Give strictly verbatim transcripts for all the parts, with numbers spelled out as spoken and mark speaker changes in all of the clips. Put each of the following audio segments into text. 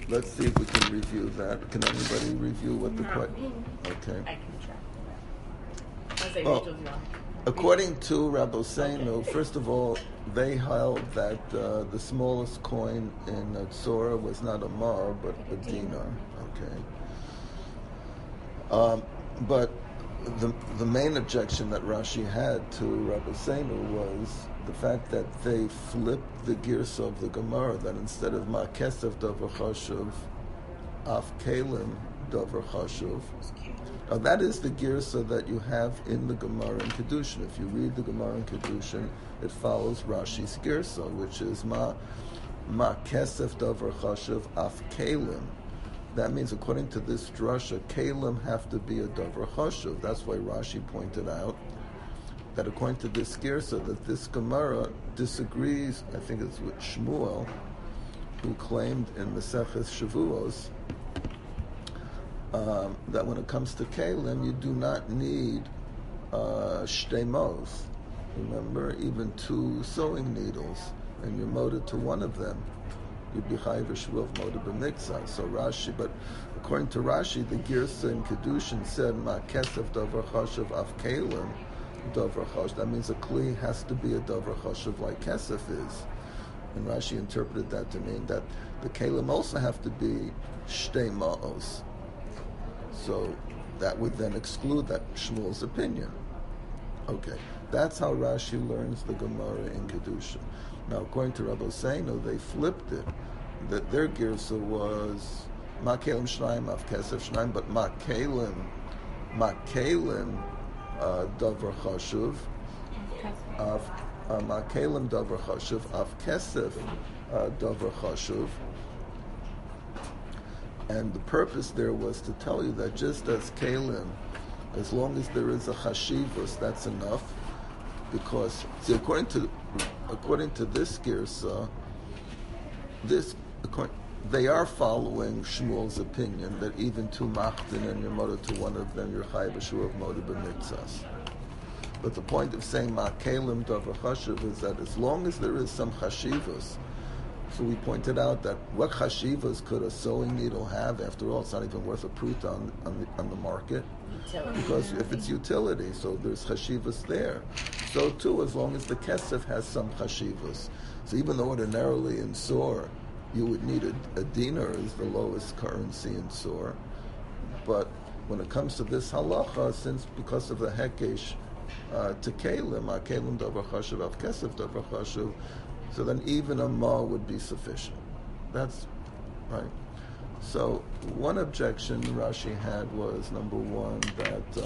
Speaker 1: let's see if we can review that. Can anybody review what the question? Okay.
Speaker 2: I can try. I'll say
Speaker 1: Well,
Speaker 2: Rachel's wrong.
Speaker 1: according to Rabbi Seinu, first of all, they held that uh, the smallest coin in uh, Tzora was not a mar, but a dinar. Okay. Um, but the the main objection that Rashi had to Rabbi Seinu was the fact that they flipped the gears of the Gemara, that instead of Ma Kesef Dover Chashuv, Af Kalim Dover Chashuv. Now that is the girsa that you have in the Gemara in Kedushin. If you read the Gemara in Kedushin, it follows Rashi's girsa, which is Ma Ma Kesef Dover Chashuv Af Kalim. That means, according to this drasha, Kalim have to be a Dover Chashuv. That's why Rashi pointed out that according to this girsa, that this Gemara disagrees, I think it's with Shmuel, who claimed in Maseches Shavuos um, that when it comes to Kalim, you do not need uh, shtemos. Remember, even two sewing needles, and you're moded to one of them. You'd be chayiv shvuv moded b'mikzah. So Rashi, but according to Rashi, the girsa in Kedushin said ma kesef dover chashuv af Kalim dover chashuv. That means a kli has to be a dover chashuv like kesef is. And Rashi interpreted that to mean that the Kalim also have to be shtei ma'os. So that would then exclude that Shmuel's opinion. Okay, that's how Rashi learns the Gemara in Kedusha. Now, according to Rabbi Seinu, they flipped it. That their girsa was Ma Kalim Shnaim Av Kesef Shnaim, but Ma Kalim, Ma Kalim uh, Davar Chashuv, Av uh, Ma Kalim Davar Chashuv, Av Kesef uh, Davar Chashuv. And the purpose there was to tell you that just as Kalim, as long as there is a chashivus, that's enough. Because, see, according to according to this girsa, this they are following Shmuel's opinion that even two machtin and your mother to one of them, you're chayiv b'shur of moda b'mitzas. But the point of saying ma kalim davar chashiv is that as long as there is some chashivus, so we pointed out that what chashivas could a sewing needle have? After all, it's not even worth a prut on on the, on the market. Utility. Because if it's utility, so there's chashivas there. So too, as long as the kesef has some chashivas. So even though ordinarily in Sor, you would need a, a dinar is the lowest currency in Sor. But when it comes to this halacha, since because of the hekesh uh, to kalim, a kalim davar chashuv, av kesef davar chashuv, so then even a ma would be sufficient. That's right. So one objection Rashi had was, number one, that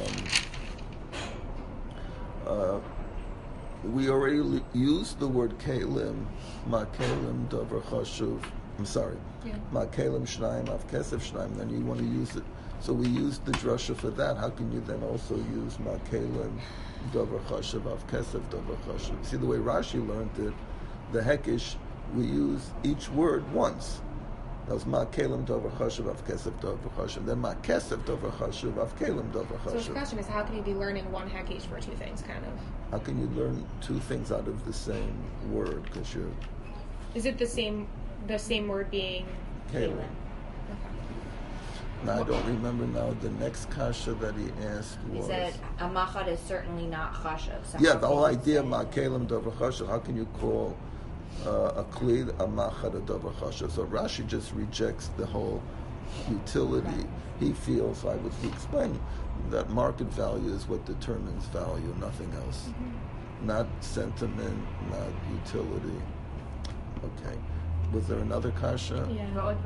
Speaker 1: um, uh, we already l- used the word kalim, ma kalim davar chashuv. I'm sorry, yeah. Ma kalim shnaim av kesef shnaim. Then you want to use it. So we used the drasha for that. How can you then also use ma kalim davar chashuv av kesef davar chashuv? See the way Rashi learned it. The hekish, we use each word once. That was ma kalim dover chashuv av kesef dover chashuv. Then ma kesef dover chashuv av kalim dover chashuv.
Speaker 3: So the question is, how can you be learning one hekish for two things, kind of?
Speaker 1: How can you learn two things out of the same word? Because you're.
Speaker 3: Is it the same, the same word being
Speaker 1: kalim? Okay. Now I don't remember now. The next kasha that he asked was.
Speaker 2: He said a machad is certainly not chashuv. So
Speaker 1: yeah, the whole idea ma kalim dover chashuv. How can you call Uh, a klid a machad a davar chashuv? So Rashi just rejects the whole utility. He feels, I would explain, that market value is what determines value, nothing else. Mm-hmm. Not sentiment, not utility. Okay. Was there another kasha?
Speaker 3: Yeah.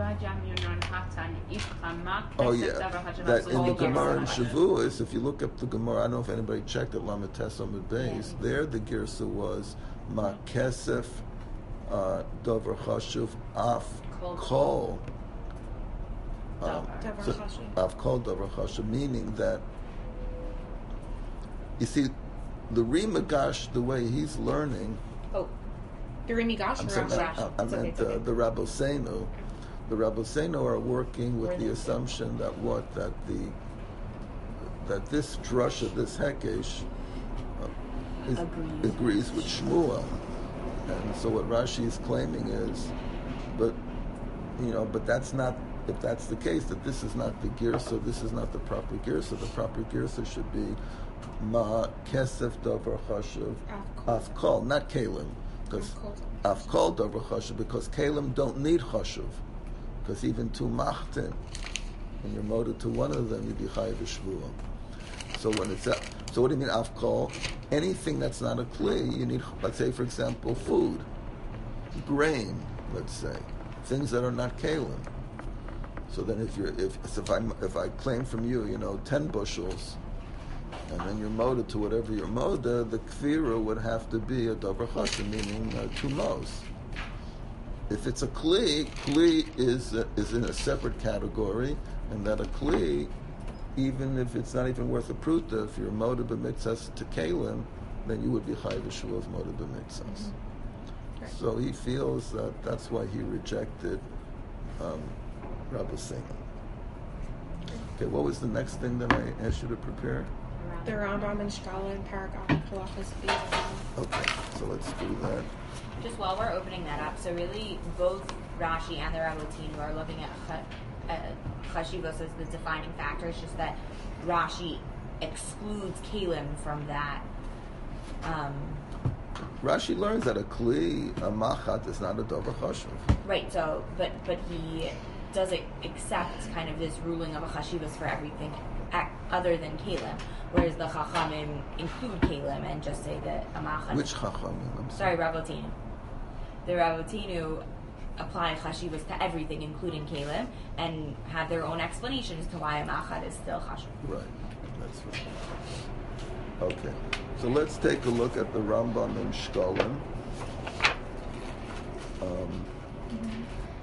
Speaker 1: Oh yeah. That in the Gemara in Shavuos, if you look up the Gemara, I don't know if anybody checked it, Lamed Tesam Beis, yeah. There the girsa was ma kesef Uh, Dover chashuv af kol, af kol dover chashuv, meaning that you see the Rimagash, the way he's learning.
Speaker 3: Oh, the Rimagash or Rashi?
Speaker 1: I, I meant okay, uh, the Rabbi Seinu. The Rabbi Seinu are working with the assumption that what that the that this drasha, this hekesh, uh, is, agrees. agrees with Shmuel. And so what Rashi is claiming is, but you know, but that's not, if that's the case, that this is not the girsa, this is not the proper girsa. The proper girsa should be ma kesef davar chashuv afkol, not kalim, because afkol davar chashuv, because kalim don't need chashuv, because even to machtin, when you're moted to one of them, you'd be chayiv shvuah. So when it's a, so what do you mean afkol? Anything that's not a kli, you need, let's say for example, food, grain, let's say, things that are not kalim. So then if you're if so if I if I claim from you, you know, ten bushels, and then you're moded to whatever you're moded, the kfira would have to be a davar chashuv, meaning uh, two mos. If it's a kli, kli is uh, is in a separate category, and that a kli, even if it's not even worth a pruta, if you're moded b'mitzvahs to kalim, then you would be chayiv shvuah of moded b'mitzvahs. Mm-hmm. Right. So he feels that that's why he rejected um, Rabbi Singh. Okay, what was the next thing that I asked you to prepare?
Speaker 3: The Rambam and Shkala and Paragraph Halachas Beis.
Speaker 1: Okay, so let's do that.
Speaker 2: Just while we're opening that up, so really both Rashi and the Rabotinu are looking at ch- uh, Chashivos as the defining factor. It's just that Rashi excludes Kalim from that. Um,
Speaker 1: Rashi learns that a kli, a machat, is not a davar chashuv.
Speaker 2: Right. So, but but he doesn't accept kind of this ruling of a chashivas for everything ac- other than kalim, whereas the chachamim include kalim and just say that a machat.
Speaker 1: Which chachamim? I'm
Speaker 2: sorry, Rabotinu. The Rabotinu apply chashivas to everything, including kalim, and have their own explanation as to why a machat is still chashuv.
Speaker 1: Right. That's right. Okay. So let's take a look at the Rambam and Shkolim. Um, mm-hmm.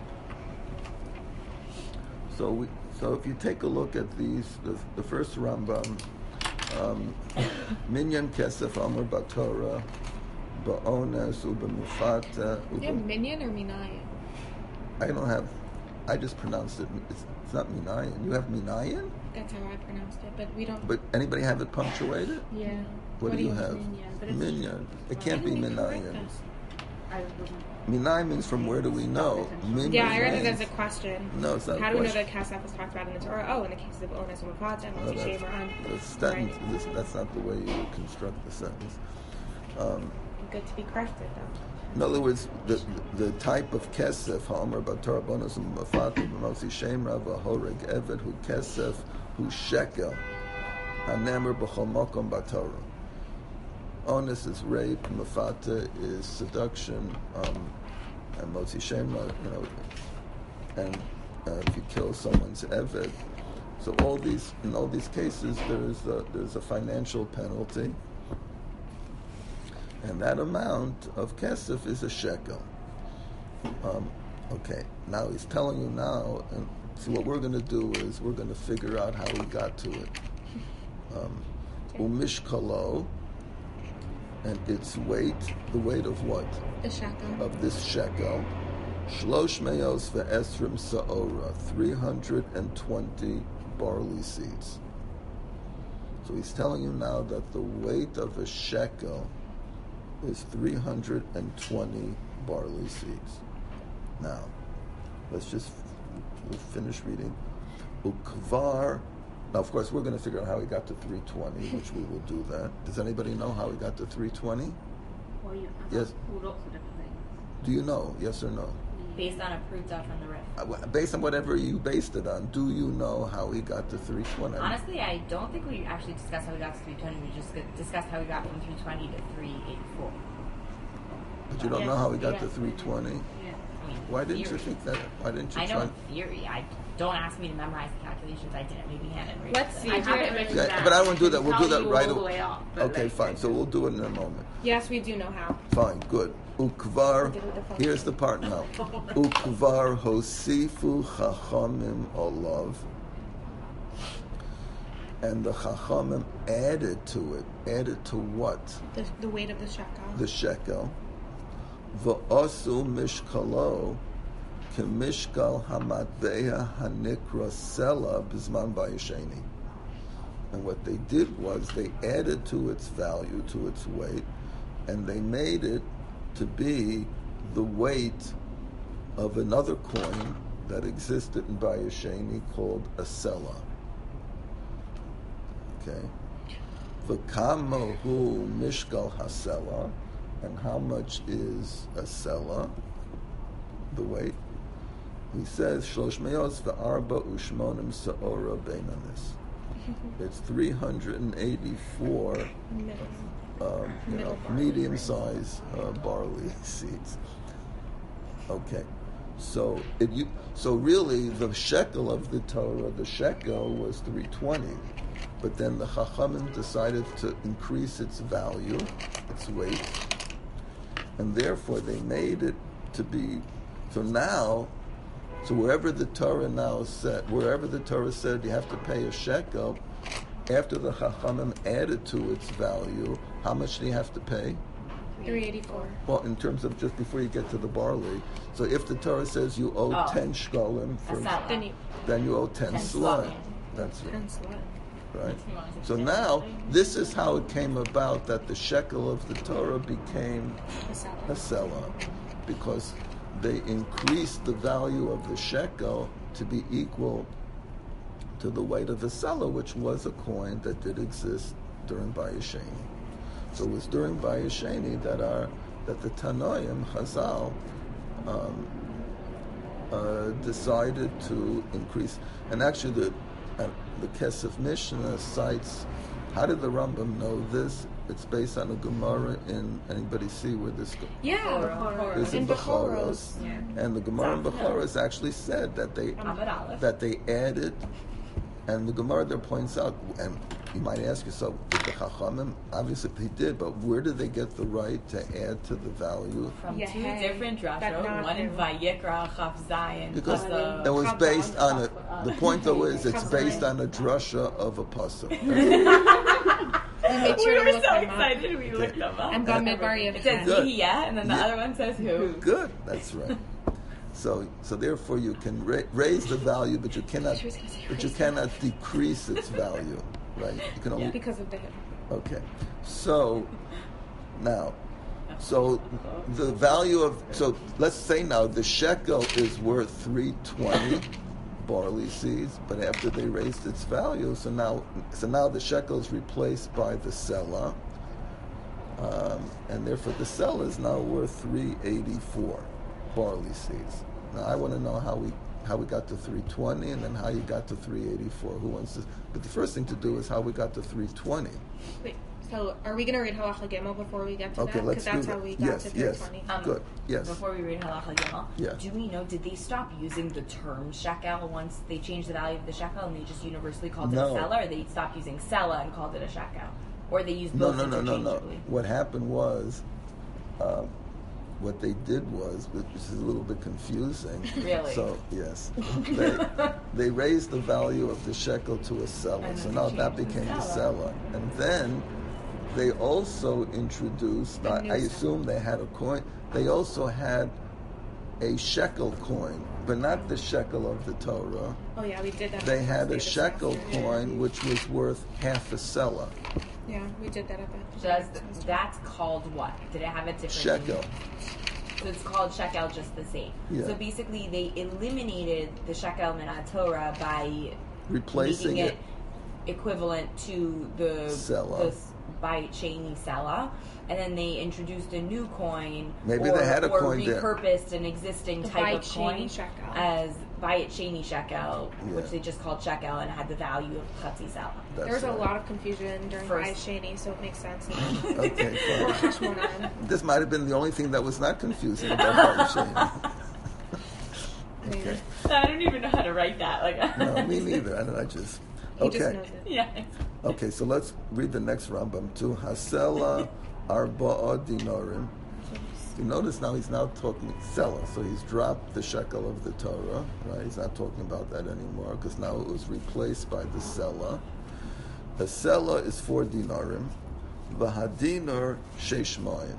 Speaker 1: So we, so if you take a look at these, the, the first Rambam, um, Minyan Kesef Amar Batorah, Ba'ones Uba Mufata.
Speaker 3: You have Minyan or Minayan?
Speaker 1: I don't have. I just pronounced it. It's, it's not Minayan. You have Minayan?
Speaker 3: That's how I pronounced it, but we don't.
Speaker 1: But anybody have it punctuated?
Speaker 3: Yeah.
Speaker 1: What, what do you have?
Speaker 3: Minyan.
Speaker 1: Minyan. It can't be Minayan.
Speaker 2: I
Speaker 1: Minai means from where do we know? Minyan
Speaker 3: yeah, I read
Speaker 1: means,
Speaker 3: it as a question.
Speaker 1: No, it's not
Speaker 3: How
Speaker 1: a
Speaker 3: do we know
Speaker 1: question.
Speaker 3: that Kasaf was talked about in the Torah? Oh, in the case of Ones and Mufata and
Speaker 1: No,
Speaker 3: Motzi Shaver on.
Speaker 1: That's, that,
Speaker 3: Right.
Speaker 1: this, that's not the way you construct the sentence. Um,
Speaker 3: Good to be corrected, though.
Speaker 1: in other words, the the type of kesef, Ha'omer Batorah Bonus Mufata B'Motzi Shemra V'Horeg Eved Hu Kesef Hu Shekel Hanemer B'Chol Mokom Batorah. Onus is rape, Mufata is seduction, um, and Motzi Shemra, you know, and uh, if you kill someone's eved. So all these, in all these cases, there's a, there's a financial penalty, and that amount of kesef is a shekel. Um, okay, now he's telling you now, and see what we're going to do is we're going to figure out how he got to it. Um, Umishkalo. And its weight, the weight of what?
Speaker 3: The shekel.
Speaker 1: Of this shekel. Shlosh meos ve'esrim sa'ora, three hundred twenty barley seeds. So he's telling you now that the weight of a shekel is three hundred twenty barley seeds. Now, let's just we'll finish reading. Ukvar. Now, of course, we're going to figure out how he got to three twenty, which we will do that. Does anybody know how he got to three twenty?
Speaker 2: Well, you
Speaker 1: yes.
Speaker 2: lots of different things.
Speaker 1: Do you know? Yes or no?
Speaker 2: Based on a pruta from the Rif.
Speaker 1: Uh, based on whatever you based it on, do you know how he got to three twenty?
Speaker 2: Honestly, I don't think we actually discussed how we got to three twenty. We just discussed how we got from three twenty to three eighty-four.
Speaker 1: But you don't
Speaker 2: yes.
Speaker 1: know how he got
Speaker 2: yes.
Speaker 1: to three twenty?
Speaker 2: Yeah. I mean,
Speaker 1: Why didn't
Speaker 2: theory.
Speaker 1: you think that? Why didn't you
Speaker 2: I
Speaker 1: try?
Speaker 2: know in theory. I don't ask me to memorize the calculations. I didn't. Maybe hand and read.
Speaker 3: Let's
Speaker 2: them.
Speaker 3: see.
Speaker 2: I
Speaker 3: Do
Speaker 2: have
Speaker 3: it
Speaker 2: it written
Speaker 1: Yeah,
Speaker 2: down.
Speaker 1: but I won't do that. We'll do
Speaker 2: Tell
Speaker 1: that
Speaker 2: you
Speaker 1: right
Speaker 2: all the
Speaker 1: away.
Speaker 2: way up, but
Speaker 1: Okay,
Speaker 2: like-
Speaker 1: fine. So we'll do it in a moment.
Speaker 3: Yes, we do know how.
Speaker 1: Fine, good. Ukvar, here's the part now. Ukvar hosifu chachamim olav. And the chachamim added to it. Added to what?
Speaker 3: The, the weight of the shekel.
Speaker 1: The shekel. V'osu mishkalo k'mishkal hamatbeya hanikra sela b'zman vayisheni. And what they did was they added to its value, to its weight, and they made it to be the weight of another coin that existed in Bayesheni called a sela. Okay. V'kama hu mishkal hasela, and how much is a sela, the weight? He says, Shlosh meos v'arba u'shmonim sa'ora beinanis. It's three hundred eighty-four um, you know, medium-sized uh, barley seeds. Okay. So it you so really the shekel of the Torah, the shekel was three twenty, but then the Chachamim decided to increase its value, its weight, and therefore they made it to be. So now, so wherever the Torah now said, wherever the Torah said you have to pay a shekel, after the Chachamim added to its value, how much do you have to pay?
Speaker 3: three eighty-four.
Speaker 1: Well, in terms of just before you get to the barley. So if the Torah says you owe
Speaker 2: Oh.
Speaker 1: ten shkolim, for,
Speaker 2: Asala.
Speaker 3: Then you
Speaker 1: then you owe ten
Speaker 2: Ten
Speaker 1: slime.
Speaker 2: slime.
Speaker 1: That's right.
Speaker 3: and slut.
Speaker 1: Right. So now, this is how it came about that the shekel of the Torah became
Speaker 3: A salad.
Speaker 1: a sela, because they increased the value of the shekel to be equal to the weight of the sela, which was a coin that did exist during Bayesheni. So it was during Bayesheni that our that the Tanoim Chazal um, uh, decided to increase, and actually the uh, the Kesef Mishnah cites. How did the Rambam know this? It's based on a Gemara in. Anybody see where this goes?
Speaker 3: Yeah,
Speaker 2: Bechorah.
Speaker 3: Bechorah.
Speaker 1: This is
Speaker 3: In
Speaker 1: Bechoros,
Speaker 2: Yeah.
Speaker 1: and the Gemara in
Speaker 2: Sounds
Speaker 1: Bechoros actually said that they
Speaker 2: Amud Aleph.
Speaker 1: that they added, and the Gemara there points out, and you might ask yourself, did the Chachamim? Obviously they did, but where did they get the right to add to the value?
Speaker 2: From
Speaker 3: Yeah,
Speaker 2: two
Speaker 3: hey,
Speaker 2: different
Speaker 3: but
Speaker 2: drashos,
Speaker 3: not
Speaker 2: one in
Speaker 3: him.
Speaker 2: Vayikra, Chaf Zayin,
Speaker 1: Because
Speaker 2: plus a-
Speaker 1: it was
Speaker 3: Chazal.
Speaker 1: based on a. The point though is it's
Speaker 3: Chazal.
Speaker 1: based on a drasha of a pasuk.
Speaker 3: We made
Speaker 2: we
Speaker 3: sure to
Speaker 2: were
Speaker 3: look
Speaker 2: so
Speaker 3: them up.
Speaker 2: excited we looked them up.
Speaker 3: And Bamidbar
Speaker 2: It says
Speaker 1: Good.
Speaker 2: yeah, and then the
Speaker 1: Yeah.
Speaker 2: other one says who.
Speaker 1: Good, that's right. So, so therefore, you can ra- raise the value, but you cannot,
Speaker 3: She was gonna say
Speaker 1: but you
Speaker 3: raise.
Speaker 1: cannot decrease its value, right? You can only.
Speaker 2: Yeah.
Speaker 3: Because of the hip.
Speaker 1: Okay, so now, so the value of so let's say now the shekel is worth three twenty barley seeds, but after they raised its value, so now so now the shekel is replaced by the sela, um, and therefore the sela is now worth three eighty four barley seeds. Now I want to know how we how we got to three twenty, and then how you got to three eighty four. Who wants to? But the first thing to do is how we got to three twenty.
Speaker 3: Wait, so are we going to read Halacha Gimel before we get to
Speaker 1: Okay,
Speaker 3: that?
Speaker 1: let's
Speaker 3: Because that's
Speaker 1: do
Speaker 3: how
Speaker 1: that.
Speaker 3: we got
Speaker 1: Yes,
Speaker 3: to
Speaker 1: yes.
Speaker 3: three twenty.
Speaker 2: Um,
Speaker 1: Good. Yes.
Speaker 2: Before we read Halacha Gimel,
Speaker 1: Yeah.
Speaker 2: do we know, did they stop using the term shekel once they changed the value of the shekel and they just universally called
Speaker 1: No.
Speaker 2: it a selah, or they stopped using selah and called it a shekel? Or they used
Speaker 1: No,
Speaker 2: both
Speaker 1: no, no, no, no.
Speaker 2: interchangeably?
Speaker 1: What happened was, um, what they did was, which is a little bit confusing.
Speaker 2: Really?
Speaker 1: So yes, they they raised the value of the shekel to a selah.
Speaker 2: And
Speaker 1: So
Speaker 2: then
Speaker 1: now
Speaker 2: they
Speaker 1: that
Speaker 2: changed the
Speaker 1: became the
Speaker 2: selah.
Speaker 1: selah, and then they also introduced.
Speaker 3: A
Speaker 1: I,
Speaker 3: new
Speaker 1: I
Speaker 3: selah.
Speaker 1: assume they had a coin. They also had a shekel coin, but not the shekel of the Torah.
Speaker 3: Oh, yeah, we did that.
Speaker 1: They
Speaker 3: on the
Speaker 1: had
Speaker 3: first
Speaker 1: a
Speaker 3: day
Speaker 1: shekel
Speaker 3: of the semester.
Speaker 1: coin which was worth half a selah.
Speaker 3: Yeah, we did that at the
Speaker 2: So that's, that's called what? Did it have a different
Speaker 1: Shekel.
Speaker 2: name? So it's called shekel just the same.
Speaker 1: Yeah.
Speaker 2: So basically they eliminated the shekel min Torah by
Speaker 1: Replacing
Speaker 2: making
Speaker 1: it.
Speaker 2: it equivalent to the
Speaker 1: Selah.
Speaker 2: the s- by Cheney Selah, and then they introduced a new coin.
Speaker 1: Maybe
Speaker 2: or,
Speaker 1: they had a
Speaker 2: or
Speaker 1: coin there.
Speaker 2: repurposed an existing
Speaker 3: The
Speaker 2: type
Speaker 3: Bayit
Speaker 2: of
Speaker 3: Sheni
Speaker 2: coin
Speaker 3: shekel.
Speaker 2: as Bayit Sheni shekel,
Speaker 1: Yeah.
Speaker 2: which they just called shekel and had the value of Chatzi Selah.
Speaker 1: That's
Speaker 3: There was a
Speaker 1: right.
Speaker 3: lot of confusion during
Speaker 2: First-
Speaker 3: Bayit Sheni, so it makes sense.
Speaker 1: Okay,
Speaker 3: Or
Speaker 1: fine.
Speaker 3: Hashmonan.
Speaker 1: This might have been the only thing that was not confusing about Bayesheni. Okay.
Speaker 2: I don't even know how to write that. Like,
Speaker 1: No, me neither. I, don't- I just.
Speaker 3: He just
Speaker 1: Okay.
Speaker 3: knows it.
Speaker 2: Yeah.
Speaker 1: Okay, so let's read the next Rambam too. Hasela arba'a dinarim. You notice now he's now talking Selah, so he's dropped the shekel of the Torah, right? He's not talking about that anymore because now it was replaced by the Selah. The Selah is four dinarim. V'hadinar sheish ma'in.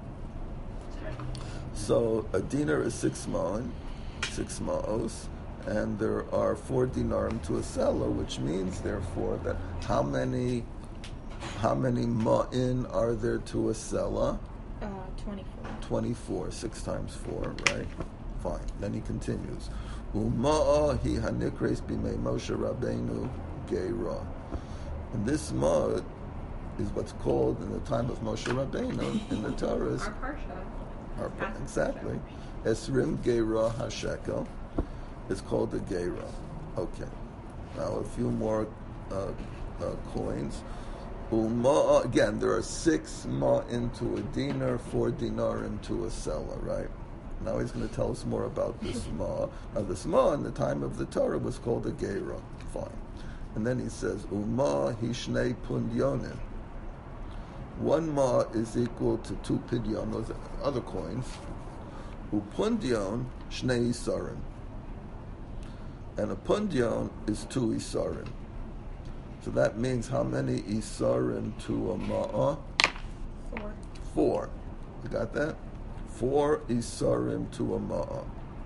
Speaker 1: So a dinar is six ma'in, six ma'os, and there are four dinarim to a seller, which means therefore that how many how many ma'in are there to a seller?
Speaker 3: Uh, twenty-four.
Speaker 1: twenty-four, six times four, right? Fine. Then he continues. Uma'a hi hanikres b'mei Moshe Rabbeinu geira. And this ma'od is what's called in the time of Moshe Rabbeinu in the Torah.
Speaker 3: Our parsha.
Speaker 1: Our, exactly. Esrim geira hashekel. It's called the geira. Okay. Now a few more uh, uh, coins. Uma, again, there are six ma into a dinar, four dinar into a selah, right? Now he's going to tell us more about this ma. Now this ma in the time of the Torah was called a geira. Fine. And then he says, Uma hishnei pundyonin. One ma is equal to two pidyon, those are other coins. Upundyon shnei isarim. And a pundyon is two isarim. So that means how many isarim to a ma'ah?
Speaker 3: Four.
Speaker 1: Four. You got that? Four isarim to a ma'ah.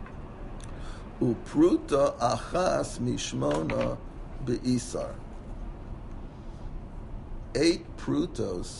Speaker 1: Upruta achas mishmona be'isar. Eight prutos.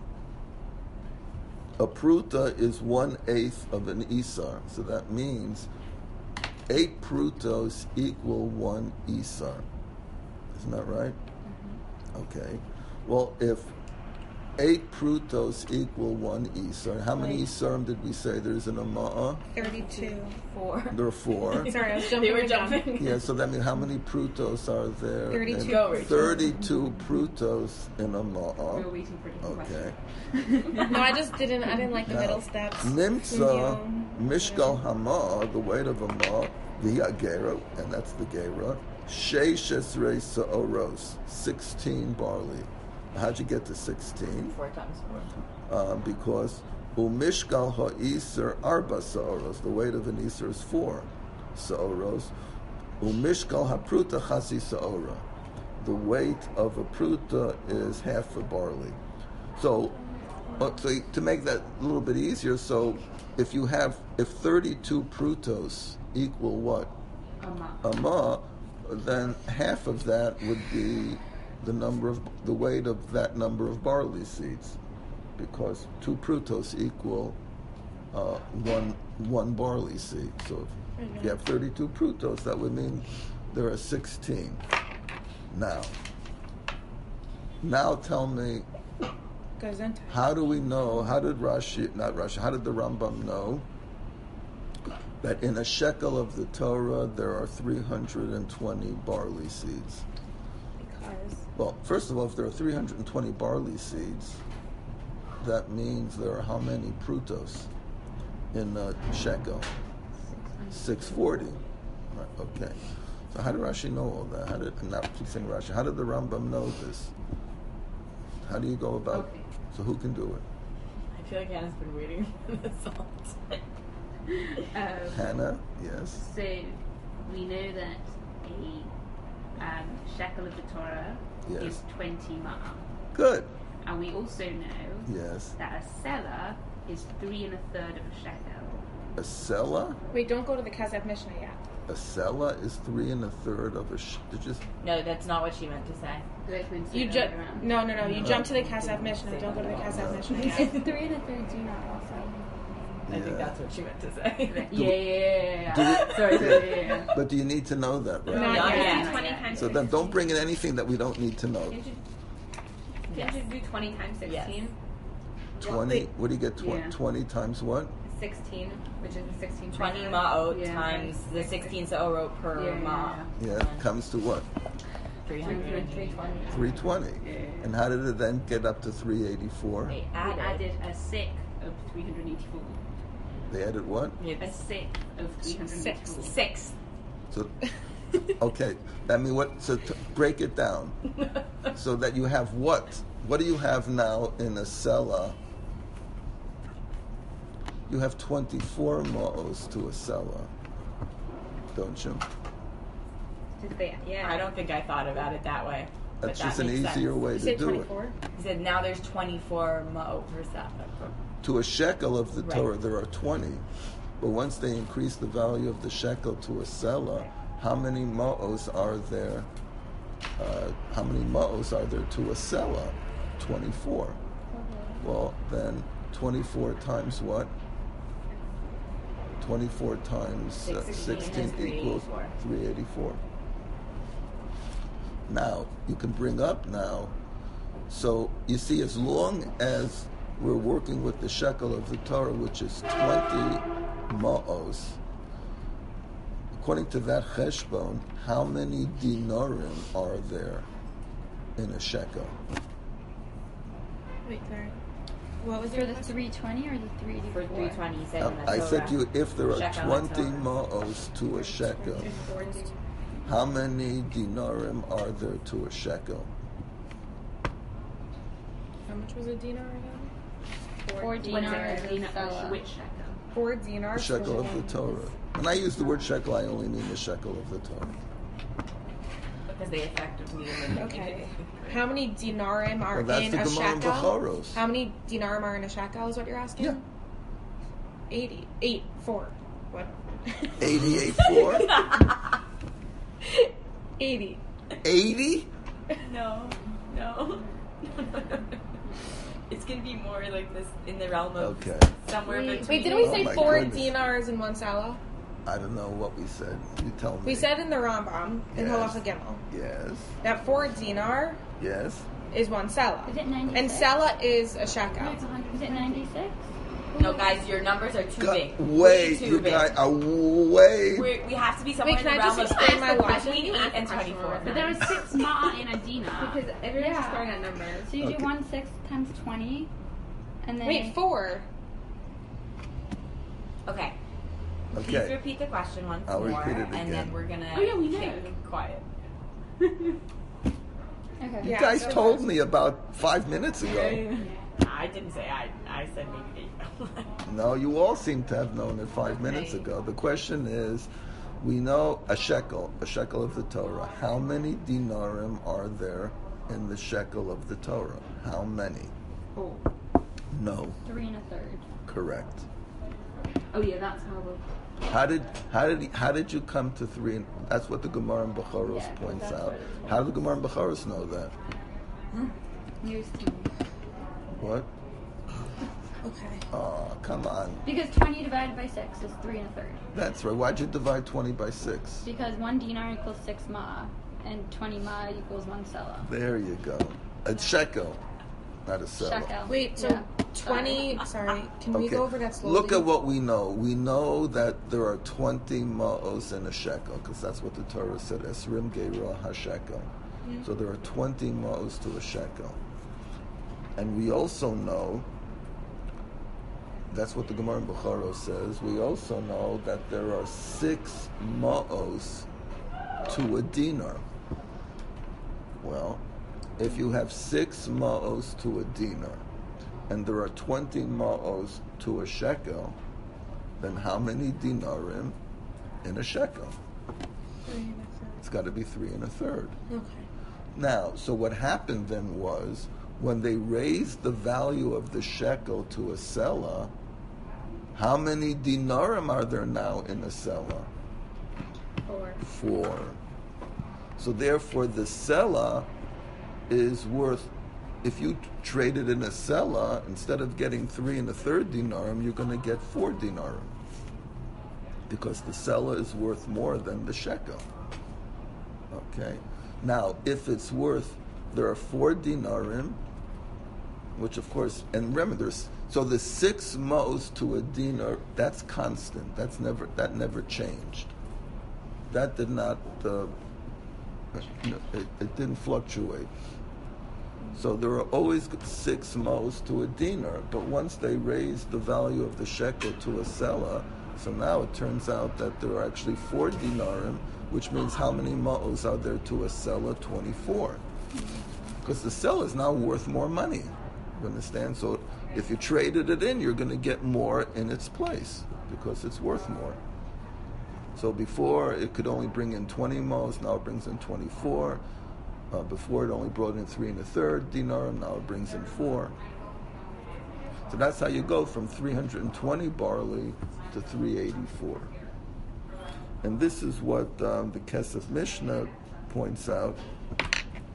Speaker 1: A pruta is one eighth of an isar. So that means eight prutos equal one isar. Isn't that right? Mm-hmm. Okay. Well, if eight prutos equal one isar, how many isarim did we say there's in a ma'ah?
Speaker 3: Thirty-two.
Speaker 2: Four.
Speaker 1: There are four.
Speaker 3: Sorry, I was jumping.
Speaker 2: They were
Speaker 3: around.
Speaker 2: jumping.
Speaker 1: Yeah, so that means how many prutos are there?
Speaker 3: Thirty-two.
Speaker 1: In-
Speaker 2: Go, Rachel.
Speaker 1: Thirty-two prutos in a
Speaker 4: We were
Speaker 1: ma'ah.
Speaker 4: waiting for different
Speaker 1: Okay.
Speaker 4: questions.
Speaker 3: No, I just didn't. I didn't like the
Speaker 1: Now,
Speaker 3: middle steps.
Speaker 1: Nimtza
Speaker 3: Pundyon.
Speaker 1: mishkal hama, the weight of a ma, the gera, and that's the gera. Sheish esrei sa'oros, sixteen barley. How'd you get to sixteen?
Speaker 2: Four times four.
Speaker 1: Uh, because umishkal ha'isr arba sa'oros, the weight of an isr is four sa'oros. Umishkal ha'pruta chasi sa'ora, the weight of a pruta is half a barley. So, uh, so to make that a little bit easier, so if you have, if thirty-two prutos equal what?
Speaker 4: A ma.
Speaker 1: A ma, then half of that would be the number of, the weight of that number of barley seeds, because two prutos equal uh, one one barley seed. So if you have thirty-two prutos, that would mean there are sixteen. Now, now tell me,
Speaker 3: Goes into.
Speaker 1: how do we know, how did Rashi, not Rashi, how did the Rambam know that in a shekel of the Torah there are three hundred twenty barley seeds?
Speaker 3: Because.
Speaker 1: Well, first of all, if there are three hundred twenty barley seeds, that means there are how many prutos in a shekel? six forty. Right, okay. So how did Rashi know all that? How did, I'm not keep saying Rashi, how did the Rambam know this? How do you go about
Speaker 4: Okay.
Speaker 1: So who can do it?
Speaker 2: I feel like Hannah's been waiting for this all time.
Speaker 4: Um,
Speaker 1: Hannah? Yes.
Speaker 4: So we know that a um, shekel of the Torah
Speaker 1: Yes.
Speaker 4: is twenty ma,
Speaker 1: Good.
Speaker 4: and we also know
Speaker 1: Yes.
Speaker 4: that a selah is three and a third of a shekel.
Speaker 1: A sela?
Speaker 3: Wait, don't go to the Kazav Mishnah yet.
Speaker 1: A sela is three and a third of a sh- did you,
Speaker 2: No, that's not what she meant to say.
Speaker 4: That's when
Speaker 3: You
Speaker 4: Sarah
Speaker 3: just
Speaker 4: went around.
Speaker 3: no, no, no. You jump to the Kazav Mishnah. Don't go to the Kazav Mishnah yet.
Speaker 5: It's three and a third dinar also.
Speaker 2: I think
Speaker 1: Yeah.
Speaker 2: that's what she meant to say.
Speaker 4: Yeah, yeah, yeah, yeah.
Speaker 1: Do
Speaker 4: yeah. Sorry, sorry, yeah, yeah.
Speaker 1: But do you need to know that, right?
Speaker 3: Not
Speaker 2: Not
Speaker 3: yet.
Speaker 2: yet.
Speaker 4: twenty times
Speaker 1: So then don't bring in anything that we don't need to know.
Speaker 4: Didn't you, didn't you do twenty times sixteen?
Speaker 1: twenty, what do you get? Tw-
Speaker 4: Yeah.
Speaker 1: twenty times what?
Speaker 4: Sixteen, which is the sixteen.
Speaker 2: twenty
Speaker 4: percent.
Speaker 2: ma'ot
Speaker 4: Yeah.
Speaker 2: times the sixteen sa'orot per
Speaker 4: Yeah, yeah,
Speaker 2: ma.
Speaker 1: Yeah, it comes to what?
Speaker 2: three
Speaker 4: Three
Speaker 2: hundred.
Speaker 4: twenty.
Speaker 1: three twenty.
Speaker 4: Yeah.
Speaker 1: And how did it then get up to three eighty-four?
Speaker 2: They
Speaker 4: We
Speaker 2: added.
Speaker 4: added a sixth of three hundred eighty-four.
Speaker 1: They added what?
Speaker 4: A
Speaker 2: It's
Speaker 4: sixth of three hundred eighty-four.
Speaker 2: six.
Speaker 1: So, okay, that mean what? So to break it down, so that you have what? What do you have now in a sela? You have twenty-four ma'os to a sela, don't you?
Speaker 4: Did they? Yeah.
Speaker 2: I don't think I thought about it that way. but
Speaker 1: That's
Speaker 2: that
Speaker 1: just an
Speaker 2: makes
Speaker 1: easier
Speaker 2: sense.
Speaker 1: way
Speaker 3: You
Speaker 1: to
Speaker 3: say
Speaker 1: do it.
Speaker 3: twenty-four.
Speaker 2: He said now there's twenty-four ma'ot per sa-
Speaker 1: To a shekel of the
Speaker 2: Right.
Speaker 1: Torah, there are twenty. But once they increase the value of the shekel to a sela, how many ma'os are there? Uh, how many ma'os are there to a sela? twenty-four. Well, then twenty-four times what? twenty-four times uh,
Speaker 2: six
Speaker 1: sixteen
Speaker 2: sixteen is
Speaker 1: equals
Speaker 2: three eighty-four.
Speaker 1: three eighty-four. Now, you can bring up now, so you see, as long as we're working with the shekel of the Torah, which is twenty ma'os, according to that cheshbon, how many dinarim are there in a shekel?
Speaker 3: Wait, sorry. What was
Speaker 5: For
Speaker 3: your
Speaker 5: the
Speaker 3: question?
Speaker 5: three twenty or the three eighty-four?
Speaker 2: For three twenty, you said
Speaker 1: Uh,
Speaker 2: in the
Speaker 1: I
Speaker 2: Torah.
Speaker 1: said to you, if there are
Speaker 2: Shekel
Speaker 1: twenty
Speaker 2: and Torah.
Speaker 1: ma'os to a shekel, how many dinarim are there to a shekel?
Speaker 3: How much was a dinar again?
Speaker 5: Four
Speaker 4: What's
Speaker 5: dinars
Speaker 4: a
Speaker 5: is
Speaker 4: dinar?
Speaker 5: Stella.
Speaker 4: Which shekel?
Speaker 3: Four
Speaker 1: The
Speaker 3: dinars.
Speaker 1: shekel
Speaker 3: for
Speaker 1: of the
Speaker 3: one.
Speaker 1: Torah. When I use the word shekel, I only mean the shekel of the Torah.
Speaker 2: Because they effectively eliminate
Speaker 3: Okay.
Speaker 2: it.
Speaker 3: How many dinarim are
Speaker 1: Well, that's
Speaker 3: in
Speaker 1: the
Speaker 3: a
Speaker 1: Gemara in
Speaker 3: shekel?
Speaker 1: Bechoros.
Speaker 3: How many dinarim are in a shekel is what you're asking?
Speaker 1: Yeah.
Speaker 3: Eighty. Eight. Four. What?
Speaker 1: eighty-eight four?
Speaker 3: Eighty.
Speaker 1: eighty?
Speaker 2: No, no. It's gonna be more like this in the realm of
Speaker 1: Okay.
Speaker 2: somewhere
Speaker 5: Wait,
Speaker 2: between.
Speaker 3: Wait, didn't we
Speaker 1: Oh
Speaker 3: say
Speaker 1: my
Speaker 3: four
Speaker 1: goodness.
Speaker 3: dinars in one selah?
Speaker 1: I don't know what we said. You tell me.
Speaker 3: We said in the Rambam, in
Speaker 1: Yes.
Speaker 3: Halacha Gimel,
Speaker 1: Yes.
Speaker 3: that four dinar
Speaker 1: Yes.
Speaker 3: is one selah.
Speaker 5: Is it ninety-six?
Speaker 3: And selah is a shekel.
Speaker 5: No, it's one hundred. Is it ninety-six?
Speaker 2: No, guys, your numbers are too
Speaker 1: Go-
Speaker 2: big.
Speaker 1: Way,
Speaker 2: too
Speaker 1: you
Speaker 2: big.
Speaker 1: guys are way.
Speaker 2: We're, we have to be somewhere
Speaker 3: Wait,
Speaker 2: in
Speaker 3: can
Speaker 2: the
Speaker 3: I
Speaker 2: realm
Speaker 3: just
Speaker 2: of
Speaker 3: explain my logic?
Speaker 2: between
Speaker 4: You
Speaker 2: eight
Speaker 4: asked
Speaker 2: and
Speaker 4: the question
Speaker 2: twenty-four.
Speaker 4: But there are six ma in a dinar.
Speaker 5: Because everyone's
Speaker 3: Yeah.
Speaker 5: just throwing out numbers. So you
Speaker 1: Okay.
Speaker 5: do one six times twenty, and then
Speaker 3: Wait, four.
Speaker 2: Okay. Please
Speaker 1: Okay.
Speaker 2: repeat the question once
Speaker 1: I'll
Speaker 2: more,
Speaker 1: repeat it
Speaker 2: and
Speaker 1: again.
Speaker 2: then we're gonna
Speaker 4: Oh, yeah, we know.
Speaker 2: get quiet.
Speaker 5: Okay.
Speaker 1: You
Speaker 3: Yeah,
Speaker 1: guys
Speaker 3: so-
Speaker 1: told me about five minutes ago.
Speaker 2: I didn't say I. I said maybe eight.
Speaker 1: No, you all seem to have known it five minutes
Speaker 2: Okay.
Speaker 1: ago. The question is, we know a shekel, a shekel of the Torah. How many dinarim are there in the shekel of the Torah? How many?
Speaker 4: Oh.
Speaker 1: No,
Speaker 5: Three and a third.
Speaker 1: correct.
Speaker 4: Oh yeah, that's how the.
Speaker 1: How did how did how did you come to three? And, that's what the Gemara in Bechoros
Speaker 5: Yeah,
Speaker 1: points
Speaker 5: that's
Speaker 1: out.
Speaker 5: what it's
Speaker 1: How did the Gemara in Bechoros know that?
Speaker 5: News to me.
Speaker 1: What?
Speaker 3: Okay.
Speaker 1: Oh, come on.
Speaker 5: Because twenty divided by six is three and a third.
Speaker 1: That's right. Why'd you divide twenty by six?
Speaker 5: Because one dinar equals six ma, and twenty ma equals one selah.
Speaker 1: There you go. A shekel, not a selah.
Speaker 5: Shekel.
Speaker 3: Wait, so
Speaker 5: Yeah.
Speaker 3: twenty. Sorry, can we
Speaker 1: Okay.
Speaker 3: go over that slowly?
Speaker 1: Look at what we know. We know that there are twenty ma'os in a shekel, because that's what the Torah said, Esrim Geira HaShekel.
Speaker 3: Yeah.
Speaker 1: So there are twenty ma'os to a shekel. And we also know, that's what the Gemara in Bechoros says, we also know that there are six ma'os to a dinar. Well, if you have six ma'os to a dinar, and there are twenty ma'os to a shekel, then how many dinarim in a shekel?
Speaker 3: Three and a
Speaker 1: It's got to be three and a third.
Speaker 3: third. Okay.
Speaker 1: Now, so what happened then was, when they raised the value of the shekel to a selah, how many dinarim are there now in a selah?
Speaker 5: Four.
Speaker 1: Four. So therefore, the selah is worth, if you trade it in a selah, instead of getting three and a third dinarim, you're going to get four dinarim. Because the selah is worth more than the shekel. Okay? Now, if it's worth, there are four dinarim, which of course, and remember, there's, so the six mos to a dinar, that's constant. That's never, that never changed. That did not, uh, it, it didn't fluctuate. So there are always six mos to a dinar, but once they raised the value of the shekel to a selah, so now it turns out that there are actually four dinarim, which means how many mos are there to a selah? twenty-four. Because the selah is now worth more money. You understand? So if you traded it in, you're going to get more in its place because it's worth more. So before it could only bring in twenty mos, now it brings in twenty-four. Uh, before it only brought in three and a third dinar, now it brings in four. So that's how you go from three hundred twenty barley to three eighty-four. And this is what um, the Kesef Mishnah points out.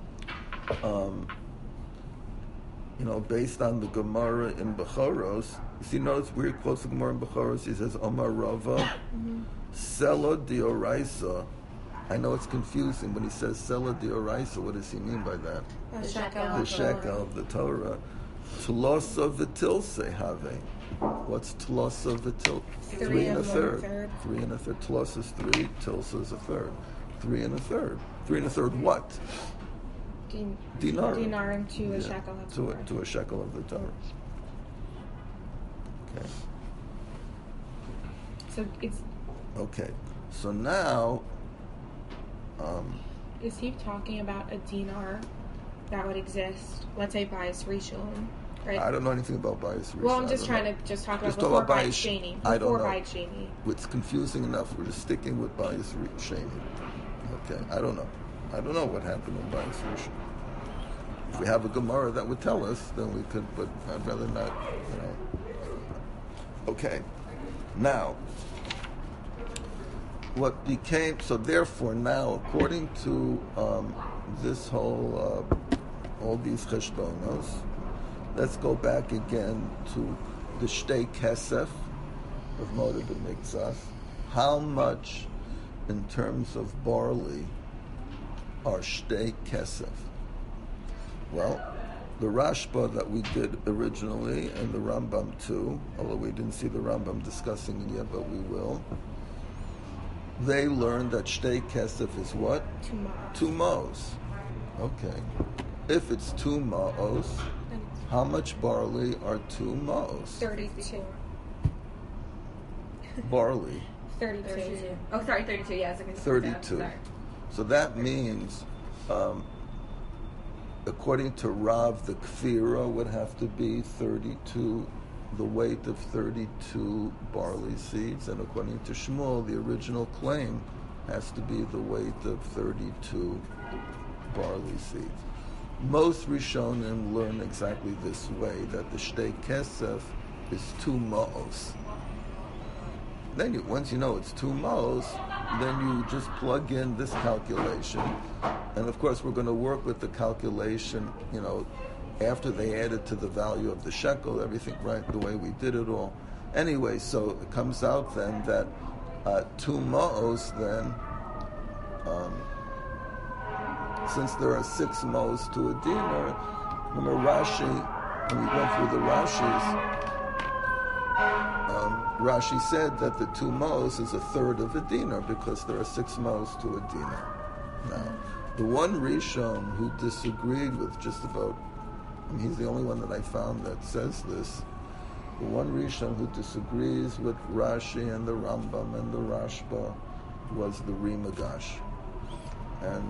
Speaker 1: Um, you know, based on the Gemara in Bechoros, You see, notice we're close to Gemara in Bechoros. He says, Omar Rava, Sela Dioraisa. I know it's confusing when he says Sela Dioraisa. What does he mean by that?
Speaker 3: A
Speaker 2: The
Speaker 3: shekel.
Speaker 2: shekel.
Speaker 1: The shekel of the Torah. Tlosa v'tilse have. What's tlosa v'til?
Speaker 3: Three
Speaker 1: Three and a
Speaker 3: and one
Speaker 1: third.
Speaker 3: third.
Speaker 1: Three and a third. Tlos is three. Tilsa is a third. Three and a third. Three and a third. What?
Speaker 3: Din-
Speaker 1: Dinar.
Speaker 3: Dinarim to a
Speaker 1: Yeah,
Speaker 3: shekel of
Speaker 1: to a,
Speaker 3: Torah.
Speaker 1: to a shekel of the Torah. Okay.
Speaker 3: So it's
Speaker 1: Okay. So now, um,
Speaker 3: is he talking about a dinar that would exist? Let's say bias rishon, right?
Speaker 1: I don't know anything about bias.
Speaker 3: Well, I'm
Speaker 1: I
Speaker 3: just
Speaker 1: don't
Speaker 3: trying
Speaker 1: know.
Speaker 3: to just talk about
Speaker 1: Just talk
Speaker 3: before
Speaker 1: about
Speaker 3: bias
Speaker 1: bias-
Speaker 3: sheni.
Speaker 1: I don't
Speaker 3: Before
Speaker 1: know.
Speaker 3: bias sheni.
Speaker 1: It's confusing enough. We're just sticking with bias sheni. Okay. I don't know. I don't know what happened in bias rishon. If we have a Gemara that would tell us, then we could. But I'd rather not. You know. Okay. Now, what became so? Therefore, now, according to um, this whole, uh, all these cheshbonos, let's go back again to the shtei kesef of Moed B'Miktzas. How much, in terms of barley, are shtei kesef? Well, the Rashba that we did originally, and the Rambam too, although we didn't see the Rambam discussing it yet, but we will, they learned that shtei kesef is what?
Speaker 3: Two ma.
Speaker 1: Two mos. Okay. If it's two mos, how much barley are two mos?
Speaker 3: Thirty-two.
Speaker 1: Barley.
Speaker 3: Thirty-two.
Speaker 2: thirty-two. Oh, sorry, thirty-two. Yeah, I was looking at
Speaker 1: thirty-two.
Speaker 2: Sorry.
Speaker 1: So that means, um, according to Rav, the kfira would have to be thirty-two, the weight of thirty-two barley seeds, and according to Shmuel, the original claim has to be the weight of thirty-two barley seeds. Most Rishonim learn exactly this way, that the shtei kesef is two ma'os. Then you, once you know it's two mos, then you just plug in this calculation. And of course, we're going to work with the calculation, you know, after they added to the value of the shekel, everything right the way we did it all. Anyway, so it comes out then that uh, two mos then, um, since there are six mos to a dinar, remember Rashi, when we went through the Rashis, Um, Rashi said that the two mos is a third of a dinar because there are six mos to a dinar. Now, the one Rishon who disagreed with just about, I mean, he's the only one that I found that says this, the one Rishon who disagrees with Rashi and the Rambam and the Rashba was the Rimagash. And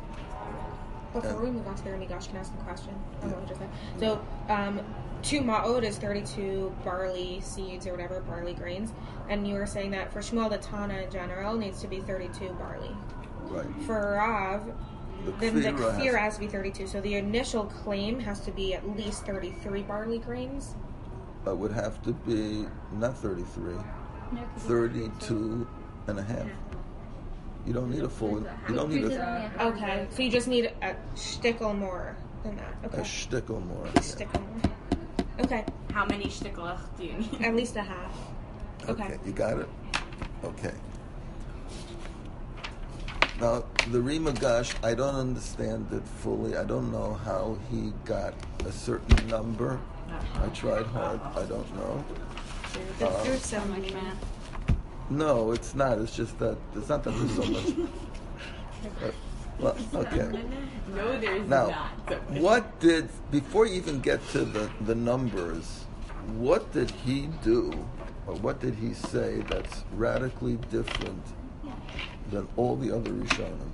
Speaker 3: Before we move on to the Ramigash, can I ask a question? I want to just say. So, um, two ma'od is thirty-two barley seeds or whatever, barley grains. And you were saying that for Shmuel, the Tana in general needs to be thirty-two barley.
Speaker 1: right,
Speaker 3: For Rav,
Speaker 1: the
Speaker 3: then the
Speaker 1: Kfira has-
Speaker 3: kfir has to be thirty-two. So the initial claim has to be at least thirty-three barley grains.
Speaker 1: uh, would have to be not thirty-three,
Speaker 5: No, 'cause it's-
Speaker 1: thirty-two and a half. You don't need a full. You don't need a,
Speaker 3: Okay, so you just need a shtickle more than that.
Speaker 1: a
Speaker 3: Okay,
Speaker 1: shtickle more.
Speaker 3: shtickle more. Okay,
Speaker 2: How many shtiklach do you need?
Speaker 3: at least a half. Okay.
Speaker 1: Okay, you got it? Okay. Now, the Rimagash, I don't understand it fully. I don't know how he got a certain number. I tried hard. I don't know.
Speaker 3: The
Speaker 1: Uh,
Speaker 3: there's
Speaker 5: So
Speaker 3: some
Speaker 5: much math.
Speaker 1: No, it's not. It's just that it's not that there's so much. Uh, well, okay.
Speaker 2: No, there's
Speaker 1: Now,
Speaker 2: not. So
Speaker 1: what did, before you even get to the, the numbers, what did he do, or what did he say that's radically different than all the other Rishonim?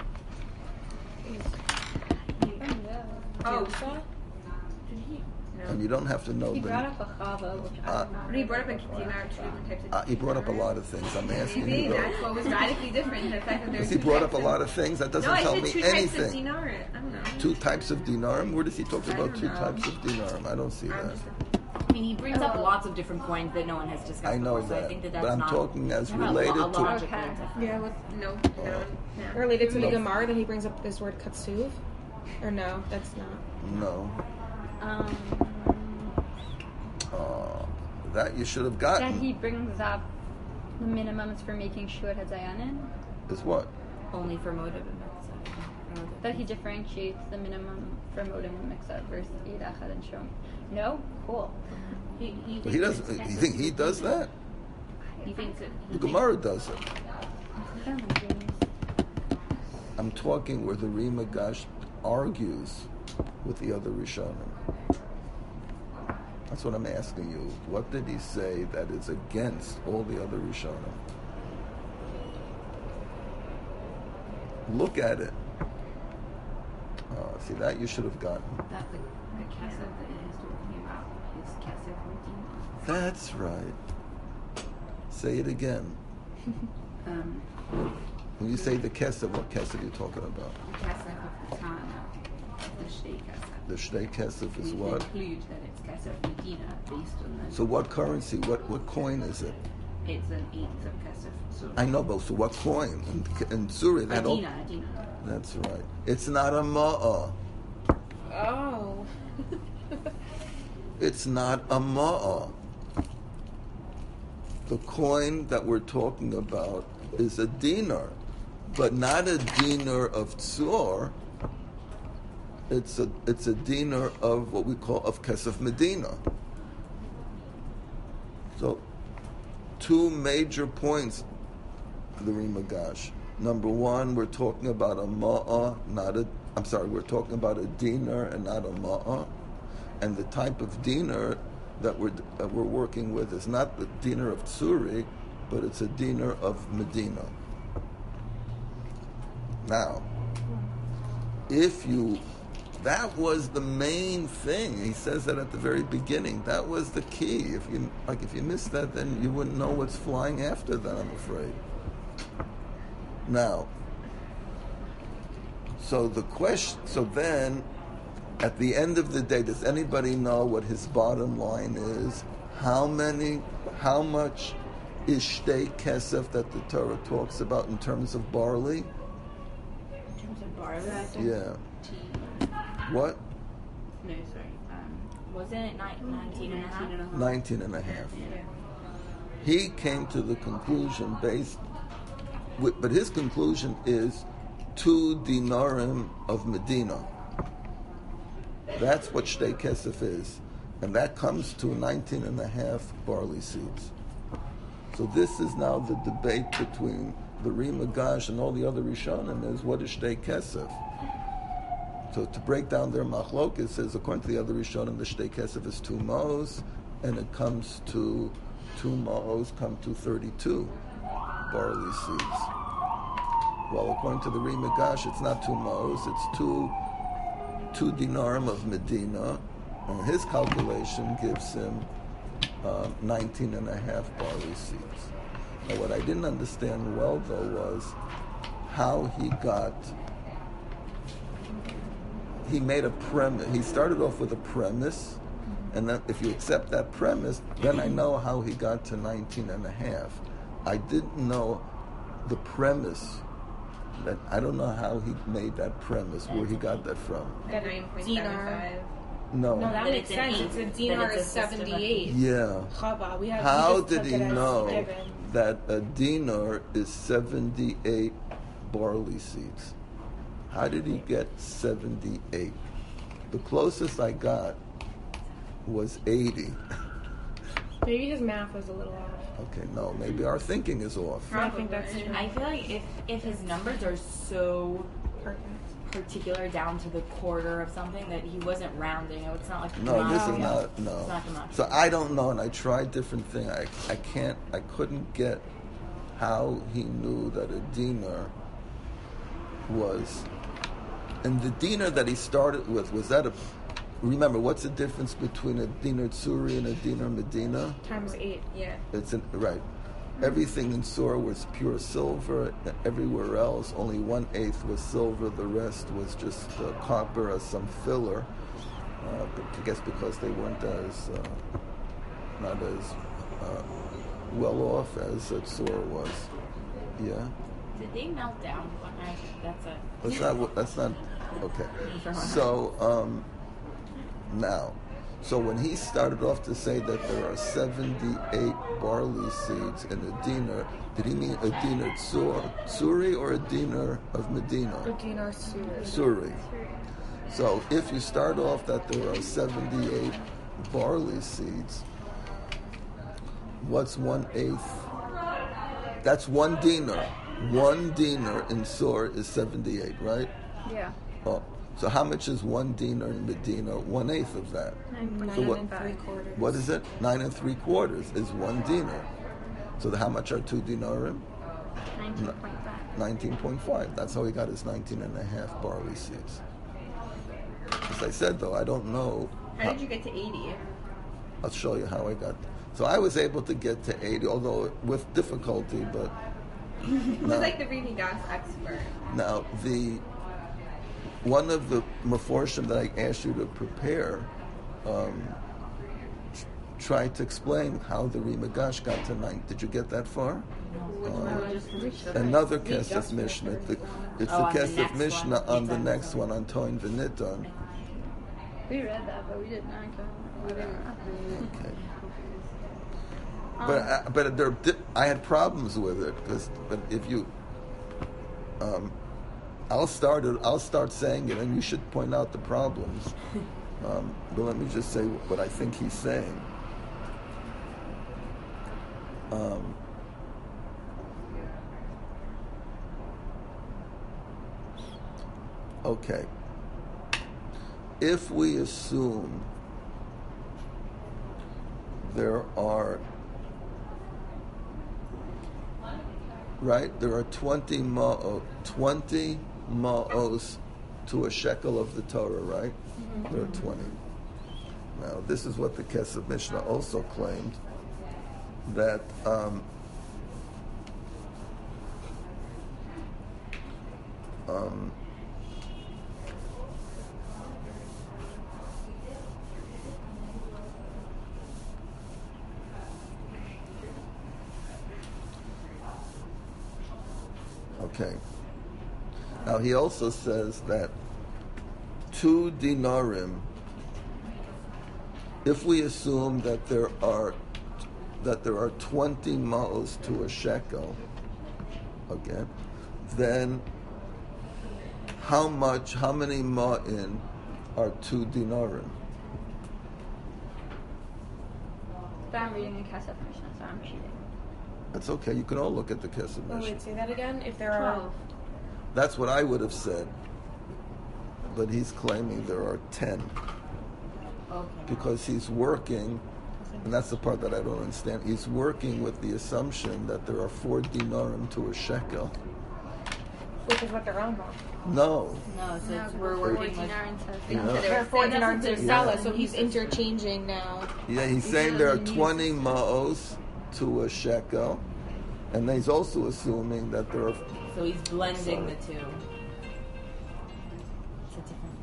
Speaker 2: Oh,
Speaker 1: And you don't have to know
Speaker 5: He
Speaker 1: the.
Speaker 5: brought up a chava, which I
Speaker 1: Uh,
Speaker 5: don't know.
Speaker 2: But he brought up a dinar, two different types of
Speaker 1: Uh, he brought up a lot of things. I'm asking
Speaker 2: Maybe
Speaker 1: you. though.
Speaker 2: that's what was radically different. The fact that there's
Speaker 1: Because he brought up a lot of things. That doesn't
Speaker 2: No, I
Speaker 1: tell
Speaker 2: said
Speaker 1: me
Speaker 2: two types of
Speaker 1: anything.
Speaker 2: dinar. I don't know.
Speaker 1: Two types of dinarim? Where does he talk
Speaker 2: I
Speaker 1: about
Speaker 2: don't
Speaker 1: two
Speaker 2: know.
Speaker 1: types of dinarim? I don't see
Speaker 2: I'm
Speaker 1: that.
Speaker 2: just- I mean, he brings up lots of different coins that no one has discussed
Speaker 1: I know
Speaker 2: before, so I
Speaker 1: that.
Speaker 2: think that that's
Speaker 1: But I'm
Speaker 2: not,
Speaker 1: talking as
Speaker 2: not a lo-
Speaker 1: related
Speaker 2: a
Speaker 1: to.
Speaker 2: logical
Speaker 5: Okay.
Speaker 2: difference.
Speaker 3: Yeah, with,
Speaker 2: No,
Speaker 1: Uh,
Speaker 2: no, no.
Speaker 3: related to the
Speaker 1: No.
Speaker 3: Gemara that he brings up this word katsuv, or no, that's not.
Speaker 1: No.
Speaker 5: Um,
Speaker 1: Uh, that you should have
Speaker 5: That
Speaker 1: gotten.
Speaker 5: he brings up the minimums for making Shuat Hazayanin.
Speaker 1: Is what?
Speaker 2: Only for motive and mixer.
Speaker 5: That he differentiates the minimum for motive and mixer versus Eid Echad and Shom. No? Cool.
Speaker 4: He, he,
Speaker 1: But he doesn't. You think he does that?
Speaker 4: He thinks it.
Speaker 1: The Gemara does it.
Speaker 5: I don't know, James.
Speaker 1: I'm talking where the Rima Gash argues with the other Rishonim. That's what I'm asking you. What did he say that is against all the other Rishonim? Look at it. Oh, see, that you should have gotten.
Speaker 4: That the, the kesef that he's talking about is kesef redeemer.
Speaker 1: That's right. Say it again.
Speaker 4: Um,
Speaker 1: When you say the kesef, what kesef are you talking about?
Speaker 4: the kesef of the Tana, the shtei kesef.
Speaker 1: The shtei kesef is
Speaker 4: We
Speaker 1: what?
Speaker 4: conclude that it's kesef medina based on the.
Speaker 1: So what currency? What what coin is it?
Speaker 4: It's an eighth of kesef. So
Speaker 1: I know, but so what coin? In, in Zurich, that all,
Speaker 4: Adina, Adina.
Speaker 1: that's right. It's not a ma'ah.
Speaker 3: Oh.
Speaker 1: It's not a ma'ah. The coin that we're talking about is a dinar, but not a dinar of tzor. It's a it's a dinar of what we call of kesef medina. So, two major points, the Rimagash. Number one, we're talking about a ma'ah, not a. I'm sorry, we're talking about a dinar and not a ma'ah, and the type of dinar that we're that we're working with is not the dinar of Tsuri, but it's a dinar of Medina. Now, if you, that was the main thing. He says that at the very beginning. That was the key. If you like, if you missed that, then you wouldn't know what's flying after that, I'm afraid. Now, so the question. So then, at the end of the day, does anybody know what his bottom line is? How many? How much is shtei kesef that the Torah talks about in terms of barley?
Speaker 2: In terms of barley,
Speaker 1: Yeah. What?
Speaker 4: No, sorry. Um,
Speaker 2: wasn't it ni- nineteen and a half?
Speaker 4: nineteen and a half.
Speaker 1: Nineteen and a half.
Speaker 4: Yeah.
Speaker 1: He came to the conclusion based, with, but his conclusion is two dinarim of Medina. That's what shtei kesef is, and that comes to nineteen and a half barley seeds. So this is now the debate between the Rimagash and all the other Rishonim is what is shtei kesef. So to break down their machlok, it says according to the other Rishonim, the shtei kesef is two ma'os, and it comes to two ma'os come to thirty-two barley seeds. Well, according to the Rimagash, it's not two ma'os, it's two two dinarim of Medina, and his calculation gives him uh, nineteen and a half barley seeds. Now, what I didn't understand well, though, was how he got, he made a premise, he started off with a premise, and then if you accept that premise, then I know how he got to nineteen and a half. I didn't know the premise. That I don't know how he made that premise, where he got that from.
Speaker 3: That nine point seven five.
Speaker 1: No.
Speaker 3: No, that
Speaker 2: That
Speaker 3: makes
Speaker 2: it's an
Speaker 3: sense.
Speaker 2: eight-
Speaker 3: It's a
Speaker 2: that
Speaker 3: dinar
Speaker 2: it's a
Speaker 3: is
Speaker 2: system of
Speaker 3: seventy-eight.
Speaker 1: Yeah.
Speaker 3: Chava, we have.
Speaker 1: How
Speaker 3: we just
Speaker 1: did
Speaker 3: took
Speaker 1: he
Speaker 3: it as
Speaker 1: know
Speaker 3: given.
Speaker 1: that a dinar is seventy-eight barley seeds? How did he get seventy-eight? The closest I got was eighty.
Speaker 3: Maybe his math was a little off.
Speaker 1: Okay, no, maybe our thinking is off.
Speaker 3: I think that's true.
Speaker 2: I feel like if if his numbers are so
Speaker 3: Perfect.
Speaker 2: particular down to the quarter of something that he wasn't rounding, it's not like
Speaker 1: No, this
Speaker 2: Gemachia.
Speaker 1: is not, no.
Speaker 2: It's not Gemachia.
Speaker 1: So I don't know, and I tried different things. I, I can't, I couldn't get how he knew that a dinar was, and the dinar that he started with, was that a, remember, what's the difference between a dinar tsuri and a dinar medina?
Speaker 3: Times eight, yeah.
Speaker 1: It's an, right. Everything in Surah was pure silver. Everywhere else, only one eighth was silver. The rest was just uh, copper as some filler. Uh, but I guess because they weren't as uh, not as uh, well off as uh, Surah was. Yeah,
Speaker 2: Did they melt down? I, that's a.
Speaker 1: that's not. what- That's not okay. So um, now, So when he started off to say that there are seventy-eight barley seeds in a dinar, did he mean a dinar tsur, tsuri or a dinar of Medina?
Speaker 3: A dinar suri.
Speaker 1: Suri. So if you start off that there are seventy-eight barley seeds, what's one eighth? That's one dinar. One dinar in Sur is seventy-eight, right?
Speaker 5: Yeah.
Speaker 1: Oh, so how much is one dinar in Medina? One eighth of that.
Speaker 3: Nine
Speaker 1: So what-
Speaker 3: and three quarters.
Speaker 1: What is it? Nine and three quarters is one dinar. So how much are two dinarim?
Speaker 5: nineteen point five.
Speaker 1: nineteen point five. That's how he got his nineteen and a half barley seeds. As I said, though, I don't know.
Speaker 6: How did you get to eighty?
Speaker 1: I'll show you how I got. So I was able to get to eighty, although with difficulty. But
Speaker 6: Who's
Speaker 1: now,
Speaker 6: like the reading gas expert?
Speaker 1: now the one of the meforshim that I asked you to prepare um, tr- tried to explain how the Rimagash got to nine. Did you get that far? Another Kesef Mishnah. The, it's
Speaker 2: Oh,
Speaker 1: the
Speaker 2: on the
Speaker 1: Kesef
Speaker 2: next
Speaker 1: Mishnah
Speaker 2: one.
Speaker 1: on the
Speaker 2: Nitan.
Speaker 1: next one on Toin V'Nitan.
Speaker 5: We read that, but we did not go. Whatever.
Speaker 1: Okay.
Speaker 5: Um,
Speaker 1: But uh, but there, di- I had problems with it because but if you, um, I'll start it. I'll start saying it, and you should point out the problems. Um, but let me just say what I think he's saying. Um, okay. If we assume there are right? There are twenty ma'o, twenty ma'os to a shekel of the Torah, right? Mm-hmm. There are twenty. Now, this is what the Kesef Mishnah also claimed, that um, um, okay. Now he also says that two dinarim, if we assume that there are that there are twenty ma'os to a shekel, okay, then how much, how many ma'in are two dinarim?
Speaker 5: But I'm reading the Kesef Mishnah, so I'm cheating.
Speaker 1: That's okay. You can all look at the Kesef
Speaker 3: Oh,
Speaker 1: Mishnah.
Speaker 3: wait, say that again. If there are
Speaker 6: Twelve.
Speaker 1: That's what I would have said, but he's claiming there are ten
Speaker 2: Okay.
Speaker 1: because he's working, and that's the part that I don't understand. He's working with the assumption that there are four dinarim to a shekel.
Speaker 3: which is what they're on about.
Speaker 1: No,
Speaker 2: No, so
Speaker 5: No,
Speaker 2: it's, we're
Speaker 5: four
Speaker 2: working with.
Speaker 5: dinar and seven.
Speaker 1: Yeah.
Speaker 5: So they
Speaker 3: There are
Speaker 5: were
Speaker 3: four
Speaker 5: saying that's
Speaker 3: dinars
Speaker 5: what
Speaker 3: to
Speaker 5: they're
Speaker 3: Salah,
Speaker 5: saying.
Speaker 3: so he's interchanging now.
Speaker 1: yeah, he's
Speaker 5: He
Speaker 1: saying there are
Speaker 5: said he
Speaker 1: twenty
Speaker 5: uses-
Speaker 1: ma'os to a shekel, and he's also assuming that there are.
Speaker 2: So he's blending
Speaker 1: Sorry.
Speaker 2: the two. It's a different.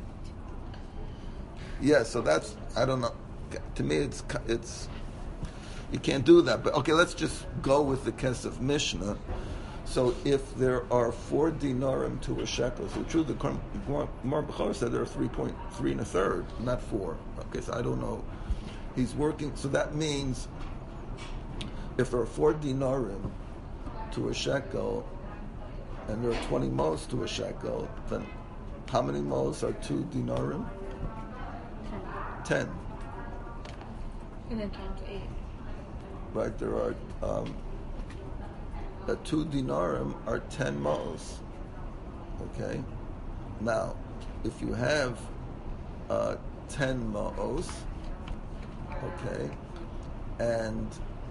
Speaker 1: Yeah, so that's, I don't know. To me, it's it's you can't do that. But okay, let's just go with the Kesef Mishnah. So if there are four dinarim to a shekel, so true, the Gemara Bechor said there are three point three and a third, not four. Okay, so I don't know. He's working, so that means if there are four dinarim to a shekel, and there are twenty mos to a shekel, then how many mos are two dinarim? Ten.
Speaker 3: And then times eight.
Speaker 1: Right, there are um, uh, two dinarim are ten mos. Okay, now if you have uh, ten mos, okay, and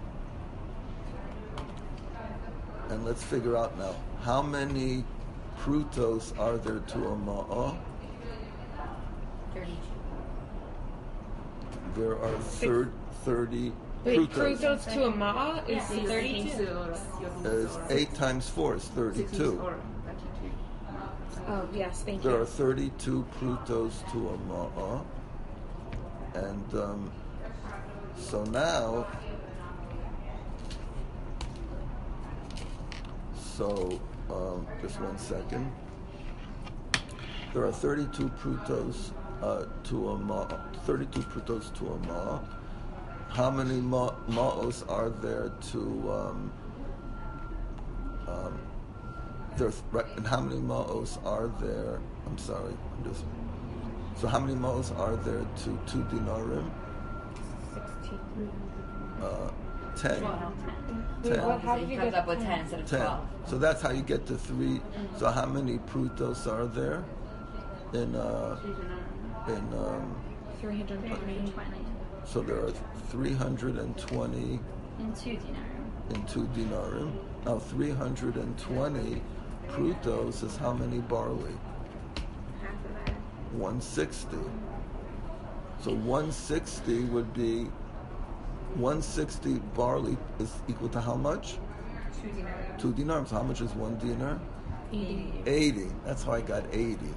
Speaker 1: and let's figure out now how many prutos are there to a ma'ah?
Speaker 2: thirty-two.
Speaker 1: There are thir- thirty
Speaker 3: Wait,
Speaker 1: prutos.
Speaker 3: prutos to a ma'a is
Speaker 6: Sí,
Speaker 3: thirty-two.
Speaker 1: Is eight times four is thirty-two.
Speaker 3: Oh, yes, thank
Speaker 1: There are
Speaker 3: you.
Speaker 1: thirty-two prutos to a ma'ah. And um, so now, so um, just one second. There are thirty-two prutos uh, to a ma, thirty-two prutos to a ma. How many ma, ma'os are there to, um, um, there's, right, and how many ma'os are there, I'm sorry, I'm just, so how many ma'os are there to two dinarim?
Speaker 3: sixteen.
Speaker 1: Uh, ten.
Speaker 4: Well,
Speaker 3: Wait,
Speaker 1: Ten.
Speaker 3: what, how
Speaker 2: So
Speaker 3: did
Speaker 2: he
Speaker 3: you
Speaker 2: comes
Speaker 3: get
Speaker 2: up with
Speaker 3: ten?
Speaker 2: ten instead of
Speaker 1: Ten.
Speaker 2: twelve.
Speaker 1: So that's how you get to three. So how many prutos are there in, uh, in, um,
Speaker 3: three hundred twenty.
Speaker 1: so there are three hundred twenty
Speaker 5: In two dinarim.
Speaker 1: in two dinarim. Now three hundred twenty prutos is how many barley?
Speaker 6: Half of that.
Speaker 1: one hundred sixty. So one hundred sixty would be, one hundred sixty barley is equal to how much?
Speaker 6: Two dinars.
Speaker 1: Two dinars. So how much is one dinar?
Speaker 3: eighty.
Speaker 1: eighty. That's how I got eighty.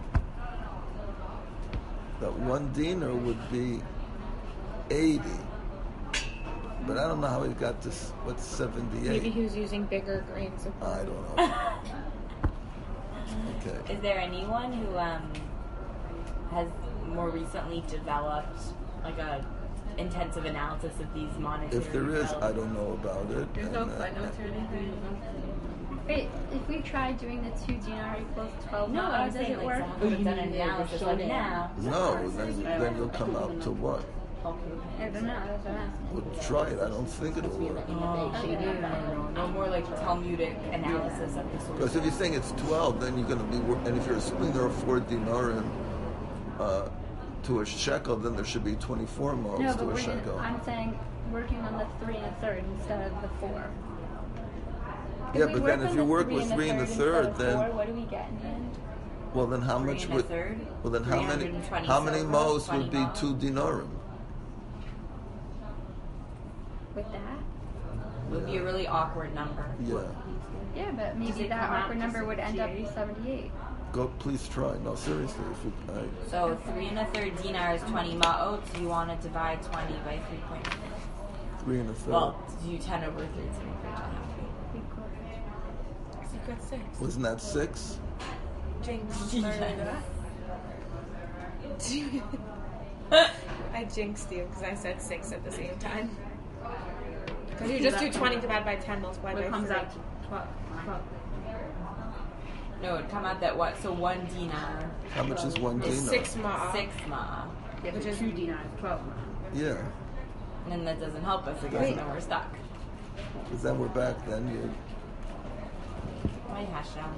Speaker 1: That one dinar would be eighty. But I don't know how he got this, what's seventy-eight?
Speaker 3: Maybe he was using bigger grains of
Speaker 1: I don't know. Okay.
Speaker 2: Is there anyone who um, has more recently developed like a intensive analysis of these monetary?
Speaker 1: If there is, I don't know about it.
Speaker 6: There's no
Speaker 1: and, uh,
Speaker 6: footnotes or anything.
Speaker 5: Wait, if we try doing the two dinar equals twelve
Speaker 2: No,
Speaker 5: ma'ot,
Speaker 2: I'm
Speaker 5: does
Speaker 2: saying
Speaker 5: it
Speaker 2: like
Speaker 5: work?
Speaker 2: someone could have done an analysis like now.
Speaker 1: No, then, then you'll come out to what?
Speaker 5: I don't know, that's what I'm asking.
Speaker 1: Well, try it. I don't think it'll work.
Speaker 2: No more like Talmudic analysis of the source.
Speaker 1: Because if you're saying it's twelve, then you're going to be, wor- and if you're splitting there four dinarim uh, to a shekel, then there should be twenty-four moles
Speaker 5: No,
Speaker 1: to
Speaker 5: but
Speaker 1: a
Speaker 5: we're
Speaker 1: shekel.
Speaker 5: gonna, I'm saying working on the three and a third instead of the four. If
Speaker 1: Yeah,
Speaker 5: we
Speaker 1: but
Speaker 5: work
Speaker 1: then if
Speaker 5: on
Speaker 1: you
Speaker 5: the
Speaker 1: work
Speaker 5: three
Speaker 1: with
Speaker 5: and the
Speaker 1: three and the
Speaker 5: instead
Speaker 1: third,
Speaker 5: of
Speaker 1: then
Speaker 5: four, what do we get in the end?
Speaker 1: well, then how
Speaker 2: Three
Speaker 1: much
Speaker 2: and a
Speaker 1: would
Speaker 2: third,
Speaker 1: well then how many
Speaker 2: three hundred twenty
Speaker 1: how many
Speaker 2: silver,
Speaker 1: moles
Speaker 2: twenty
Speaker 1: would be
Speaker 2: moles.
Speaker 1: two dinarim?
Speaker 5: With that?
Speaker 2: It would be a really awkward number.
Speaker 1: Yeah.
Speaker 5: Yeah, but
Speaker 4: Does
Speaker 5: maybe
Speaker 4: it
Speaker 5: that
Speaker 4: come out
Speaker 5: awkward
Speaker 4: to
Speaker 5: number would end up
Speaker 4: sixty-eight?
Speaker 5: seventy-eight.
Speaker 1: Go, please try. No, seriously. If you, I,
Speaker 2: So three and a third dinar is twenty ma'ot. So you want to divide twenty by three point five.
Speaker 1: three and a third.
Speaker 2: Well, to do ten over three, it's going to
Speaker 3: So you got six.
Speaker 1: Wasn't that six?
Speaker 3: Jinx.
Speaker 2: half.
Speaker 3: I jinxed you because I said six at the same time. Because you just do twenty divided by ten multiplied
Speaker 4: What
Speaker 3: by
Speaker 4: comes
Speaker 3: three.
Speaker 4: out to twelve? twelve.
Speaker 2: No, it'd come out that what? So one dinar
Speaker 1: How much is one
Speaker 3: It's
Speaker 1: dinar?
Speaker 3: six ma'a.
Speaker 2: six ma.
Speaker 4: Yeah,
Speaker 3: Which
Speaker 4: so
Speaker 3: is-
Speaker 4: two dinars, twelve.
Speaker 1: Yeah.
Speaker 2: And then that doesn't help us because
Speaker 3: Wait.
Speaker 2: then we're stuck.
Speaker 1: Because then we're back. Then you.
Speaker 2: My Hashem.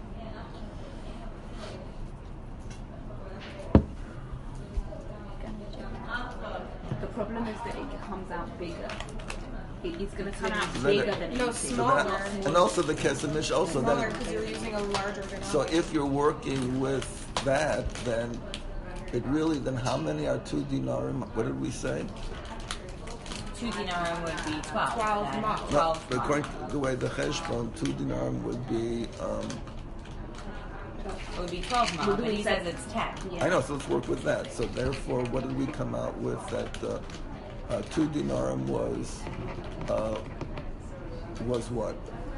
Speaker 4: The problem is that it comes out bigger. It is going to come out
Speaker 1: Then
Speaker 4: bigger
Speaker 1: it-
Speaker 4: than
Speaker 3: No,
Speaker 4: eighty.
Speaker 1: So
Speaker 3: smaller.
Speaker 1: that, and also the kesemish. Also
Speaker 3: Smaller
Speaker 1: then.
Speaker 3: because you're using a larger denominator.
Speaker 1: So if you're working with that, then it really. Then how many are two dinarim? What did we say?
Speaker 2: Two dinarim would be twelve.
Speaker 3: Twelve
Speaker 2: then.
Speaker 3: ma.
Speaker 1: No,
Speaker 2: Twelve
Speaker 1: but
Speaker 2: ma.
Speaker 1: according to the way the cheshbon, two dinarim would be. Um,
Speaker 2: It would be twelve ma,
Speaker 4: We'll
Speaker 2: but
Speaker 4: do
Speaker 2: he
Speaker 4: it
Speaker 2: says
Speaker 4: seven.
Speaker 2: it's ten.
Speaker 4: Yeah.
Speaker 1: I know, so let's work with that. So therefore, what did we come out with? That uh, uh, two dinarim was uh, was what?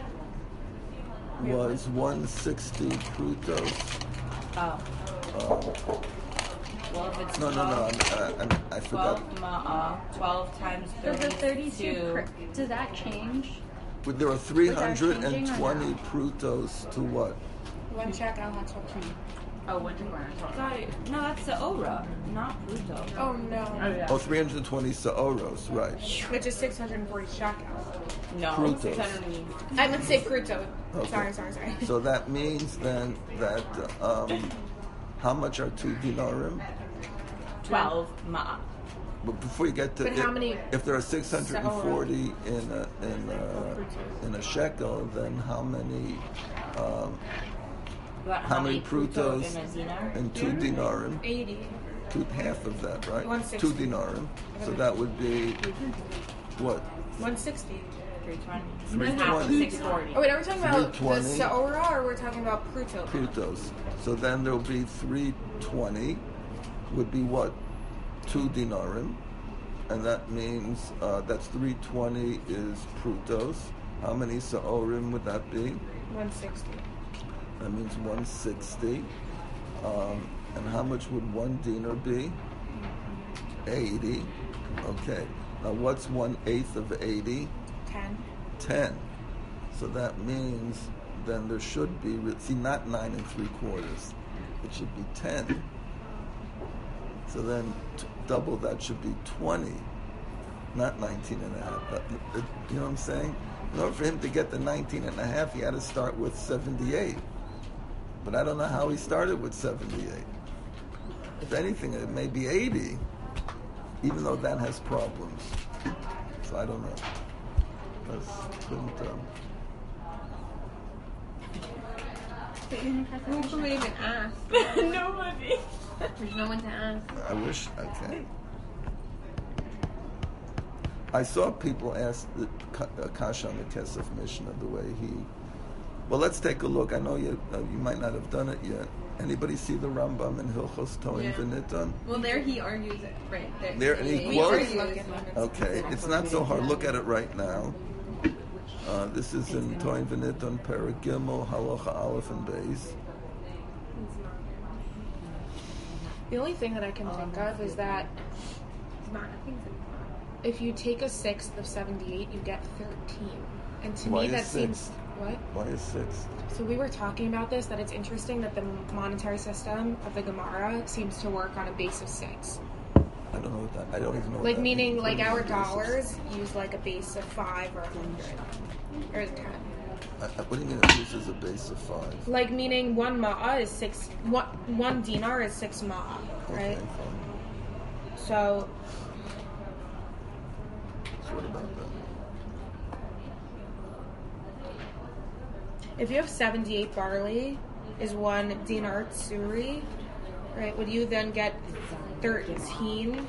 Speaker 1: Was one sixty prutos?
Speaker 2: Oh.
Speaker 1: Uh,
Speaker 2: Well, if it's
Speaker 1: no, no, no.
Speaker 2: twelve,
Speaker 1: I'm, I, I forgot.
Speaker 2: twelve ma'a, twelve times
Speaker 5: So the
Speaker 2: thirty-two.
Speaker 5: thirty-two, per, does that change?
Speaker 1: But there are three hundred
Speaker 5: changing or
Speaker 1: twenty
Speaker 5: no?
Speaker 1: prutos to what?
Speaker 3: One check, I'll have to.
Speaker 4: Oh, one to one.
Speaker 2: Got it. No, that's the ora, not Pluto.
Speaker 3: Oh no.
Speaker 4: Oh, yeah.
Speaker 1: Oh, three hundred twenty saoros, right.
Speaker 3: Which is six hundred forty shekels.
Speaker 2: No,
Speaker 1: Prutos.
Speaker 2: six hundred.
Speaker 3: I would say Pruto.
Speaker 1: Okay.
Speaker 3: Sorry, sorry, sorry.
Speaker 1: So that means then that um, how much are two dinarim?
Speaker 2: twelve ma'a.
Speaker 1: But before you get to
Speaker 3: But
Speaker 1: if,
Speaker 3: how many
Speaker 1: if there are six hundred forty in a in a, in a shekel, then how many um,
Speaker 2: About
Speaker 1: how many
Speaker 2: Pluto
Speaker 1: prutos
Speaker 2: in a dinar?
Speaker 1: in two dinarim?
Speaker 3: eighty.
Speaker 1: Two half of that, right?
Speaker 3: one sixty.
Speaker 1: Two dinarim. So that would be what?
Speaker 3: one sixty.
Speaker 2: three twenty.
Speaker 1: three
Speaker 2: Half of
Speaker 1: twenty.
Speaker 2: six forty.
Speaker 3: Oh wait, are we talking about the
Speaker 1: three twenty.
Speaker 3: Saora or we're talking about Pruto?
Speaker 1: Prutos. So then there'll be three twenty. Would be what? Two dinarim, and that means uh, that's three twenty is prutos. How many saorim would that be?
Speaker 3: one sixty.
Speaker 1: That means one sixty. Um, and how much would one dinar be? eighty. Okay. Now what's one eighth of eighty?
Speaker 3: ten.
Speaker 1: ten. So that means then there should be, see, not nine and three quarters. It should be ten. So then t- double that should be twenty, not nineteen and a half. That, it, you know what I'm saying? In order for him to get the nineteen and a half, he had to start with seventy-eight. But I don't know how he started with seventy-eight. If anything, it may be eighty, even though that has problems. So I don't know. That's couldn't um,
Speaker 6: Who can even ask?
Speaker 2: Nobody.
Speaker 6: There's no one to ask.
Speaker 1: I wish I can. I saw people ask the Ka- uh, Kasha on the Kesef Mishnah the way he. Well, let's take a look. I know you uh, you might not have done it yet. Anybody see the Rambam in Hilchos Toin
Speaker 6: Yeah.
Speaker 1: V'Nitan?
Speaker 6: Well, there he argues it, right? There,
Speaker 1: There, and he
Speaker 6: he
Speaker 1: quotes-
Speaker 6: argues.
Speaker 1: Okay, it's not so hard. Look at it right now. Uh, this is in Toin V'Nitan, Perek Gimel, Halacha Aleph and Beis.
Speaker 3: The only thing that I can think of is that
Speaker 6: It's not, I think it's
Speaker 3: if you take a sixth of seventy-eight, you get thirteen. And to
Speaker 1: Why
Speaker 3: me,
Speaker 1: is
Speaker 3: that seems
Speaker 1: six?
Speaker 3: what?
Speaker 1: Why is six?
Speaker 3: So we were talking about this, that it's interesting that the monetary system of the Gemara seems to work on a base of six.
Speaker 1: I don't know what that. I don't even know. What
Speaker 3: Like
Speaker 1: that
Speaker 3: meaning,
Speaker 1: means.
Speaker 3: like
Speaker 1: What
Speaker 3: our
Speaker 1: is the basis?
Speaker 3: dollars use like a base of five or a hundred or ten.
Speaker 1: I, I, what do you mean it uses a base of five?
Speaker 3: Like meaning one ma'a is six. One one dinar is six ma'a,
Speaker 1: Okay,
Speaker 3: right?
Speaker 1: fine.
Speaker 3: So
Speaker 1: So what about that?
Speaker 3: if you have seventy-eight barley, is one dinar tsuri, right? Would you then get thirteen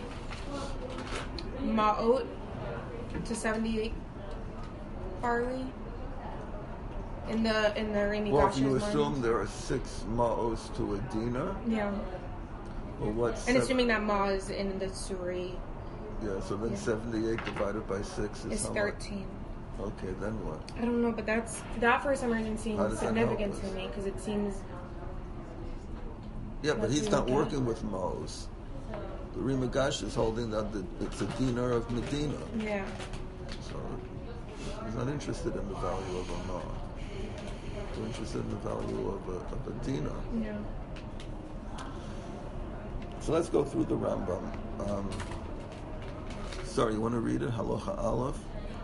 Speaker 3: ma'ot to seventy-eight barley in the in the Rami
Speaker 1: Well, if you
Speaker 3: Gash's
Speaker 1: assume
Speaker 3: lens?
Speaker 1: there are six ma'os to a dinar,
Speaker 3: Yeah,
Speaker 1: well, what's
Speaker 3: and
Speaker 1: sev-
Speaker 3: assuming that ma is in the tsuri
Speaker 1: yeah, so then
Speaker 3: Yeah.
Speaker 1: seventy-eight divided by six is
Speaker 3: is
Speaker 1: how much?
Speaker 3: thirteen.
Speaker 1: Okay, then what?
Speaker 3: I don't know, but that's that for some reason
Speaker 1: How
Speaker 3: seems
Speaker 1: does that
Speaker 3: significant
Speaker 1: help
Speaker 3: to
Speaker 1: us?
Speaker 3: me because it seems
Speaker 1: Yeah, but
Speaker 3: Let's
Speaker 1: he's
Speaker 3: see
Speaker 1: not
Speaker 3: what
Speaker 1: working with ma'os. The Rimagash is holding that the, it's a dinar of Medina,
Speaker 3: yeah.
Speaker 1: so he's not interested in the value of a ma. He's interested in the value of a, of a dinar.
Speaker 3: Yeah.
Speaker 1: So let's go through the Rambam. Um, sorry, you want to read it? Halacha Aleph.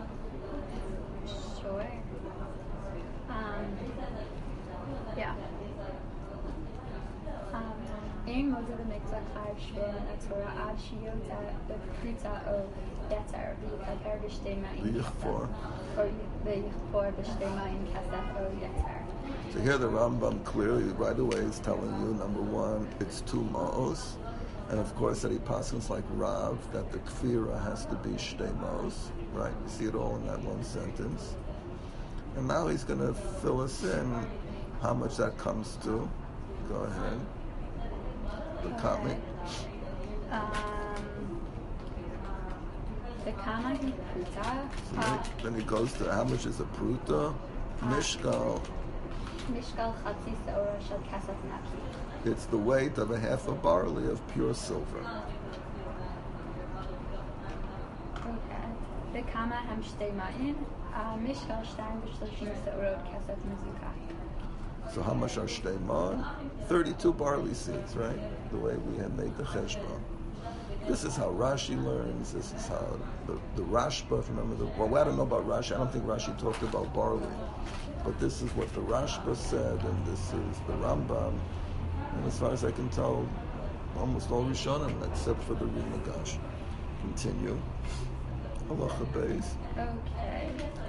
Speaker 5: Sure. Um, yeah. Um, Ein moda b'mitzvah chayv shvei min haTorah ad sheyotza b'pruta o yetzer v'yikaper b'shtei ma'in
Speaker 1: V'yichfor.
Speaker 5: or v'yichfor b'shtei ma'in kasef o yetzer.
Speaker 1: So here the Rambam clearly right away is telling you, number one, it's two ma'os. And of course that he passes like Rav, that the kfira has to be shtei ma'os. Right? You see it all in that one sentence. And now he's going to fill us in how much that comes to. Go ahead. The comment.
Speaker 5: Um, the kama hi pruta
Speaker 1: So then, he, then he goes to how much is a pruta? Mishkal.
Speaker 5: mishkal chatzi seora shel kasef naki.
Speaker 1: It's the weight of a half a barley of pure silver.
Speaker 5: Okay. The kama hem shtei ma'in mishkal shtayim b'shloshim seorot kasef mezukah.
Speaker 1: So how much are shteiman? thirty-two barley seeds, right? The way we had made the cheshbon. This is how Rashi learns. This is how the, the Rashba, if you remember the, well, I don't know about Rashi. I don't think Rashi talked about barley. But this is what the Rashba said, and this is the Rambam. And as far as I can tell, almost all Rishonim, except for the Rimagash. Continue. Halacha Beis.
Speaker 5: Okay.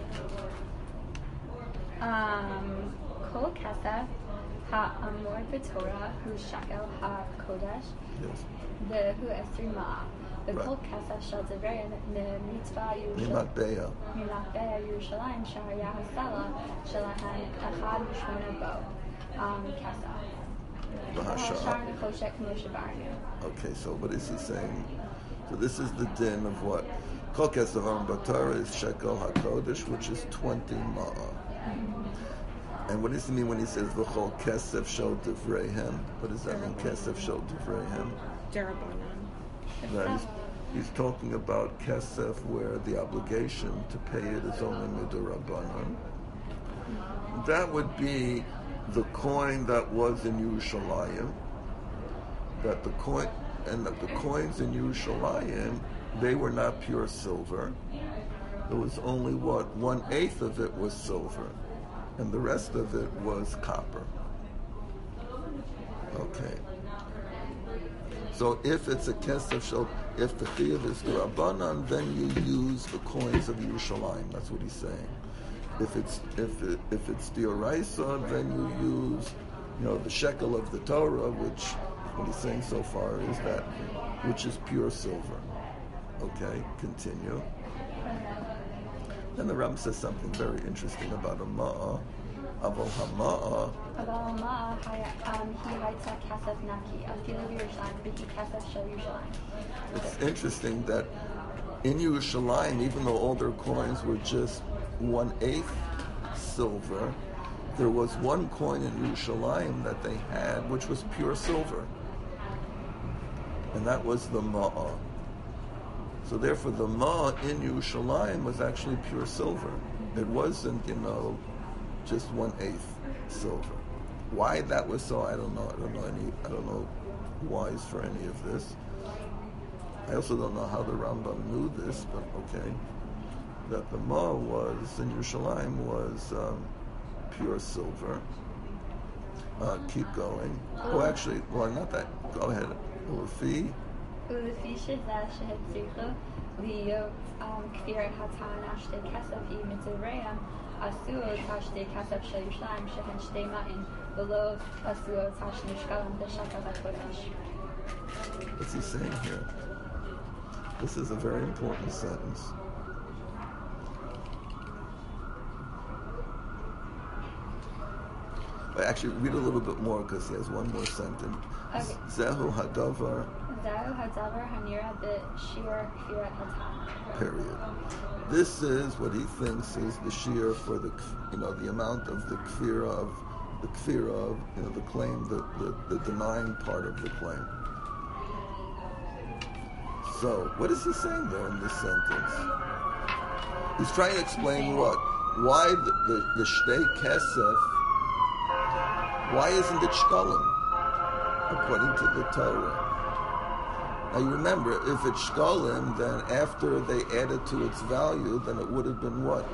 Speaker 5: Um, Kol kasef ha'amor b'Torah hu shakel ha'kodesh
Speaker 1: Yes.
Speaker 5: v'hu esri ma'a. The
Speaker 1: Right.
Speaker 5: kol kasef shel divrei mitzvah Yerushalayim
Speaker 1: Mimat Beya.
Speaker 5: ממטבע ירושלים שהיה הסלע שלהם אחד ושמונה בו um, כסף.
Speaker 1: Bahasha.
Speaker 5: והשאר נחושת כמו שברנו.
Speaker 1: Okay, so what is he saying? So this is the din of what? Kol Kesef Batar is Shekel HaKodesh, which is twenty ma'ah. And what does he mean when he says v'chol kesef shel divreihem? What does that mean, kesef shel divreihem?
Speaker 3: Derabanan.
Speaker 1: That he's, he's talking about kesef where the obligation to pay it is only midurabanan. That would be the coin that was in Yerushalayim. That the coin and that the coins in Yerushalayim, they were not pure silver. There was only what one eighth of it was silver, and the rest of it was copper. Okay. So if it's a kesef shel, if the chiyuv is d'Rabbanan, then you use the coins of Yerushalayim. That's what he's saying. If it's if it, if it's d'Oraisa, then you use, you know, the shekel of the Torah, which what he's saying so far is that which is pure silver. Okay, continue. Then the Ram says something very interesting about a ma'ah. Aval ha'ma'ah.
Speaker 5: Aval ha'ma'ah hi haitza kasef naki afilu Yerushalayim b'hi kasef shel Yerushalayim.
Speaker 1: It's interesting that in Yerushalayim, even though all their coins were just one-eighth silver, there was one coin in Yerushalayim that they had, which was pure silver. And that was the ma'ah. So therefore, the ma'ah in Yerushalayim was actually pure silver. It wasn't, you know, just one-eighth silver. Why that was so, I don't know. I don't know any. I don't know whys for any of this. I also don't know how the Rambam knew this, but okay. That the ma'ah was in Yerushalayim was um, pure silver. Uh, keep going. Oh, actually, well, not that. Go ahead. Ulefi.
Speaker 5: Ulefi shezeh shehetzircha liyot kfir hatan ashte kasef i mitzvayim asuot ashte kasef shel Yerushalayim shehen shtei ma'in v'lo asuot ashte nishkalim b'shakal hakodesh.
Speaker 1: What's he saying here? This is a very important sentence. But actually, read a little bit more because he has one more sentence.
Speaker 5: Okay.
Speaker 1: Zehu hadavar.
Speaker 5: Zehu hadavar hanira b'shir kfirat hatan.
Speaker 1: Period. This is what he thinks is the shear for the, you know, the amount of the kfira of the kfira of, you know, the claim, the, the, the denying part of the claim. So, what is he saying there in this sentence? He's trying to explain what? Why the, the, the shtei kesef, why isn't it shkalim, according to the Torah? Now you remember, if it's shkalim, then after they added to its value, then it would have been what?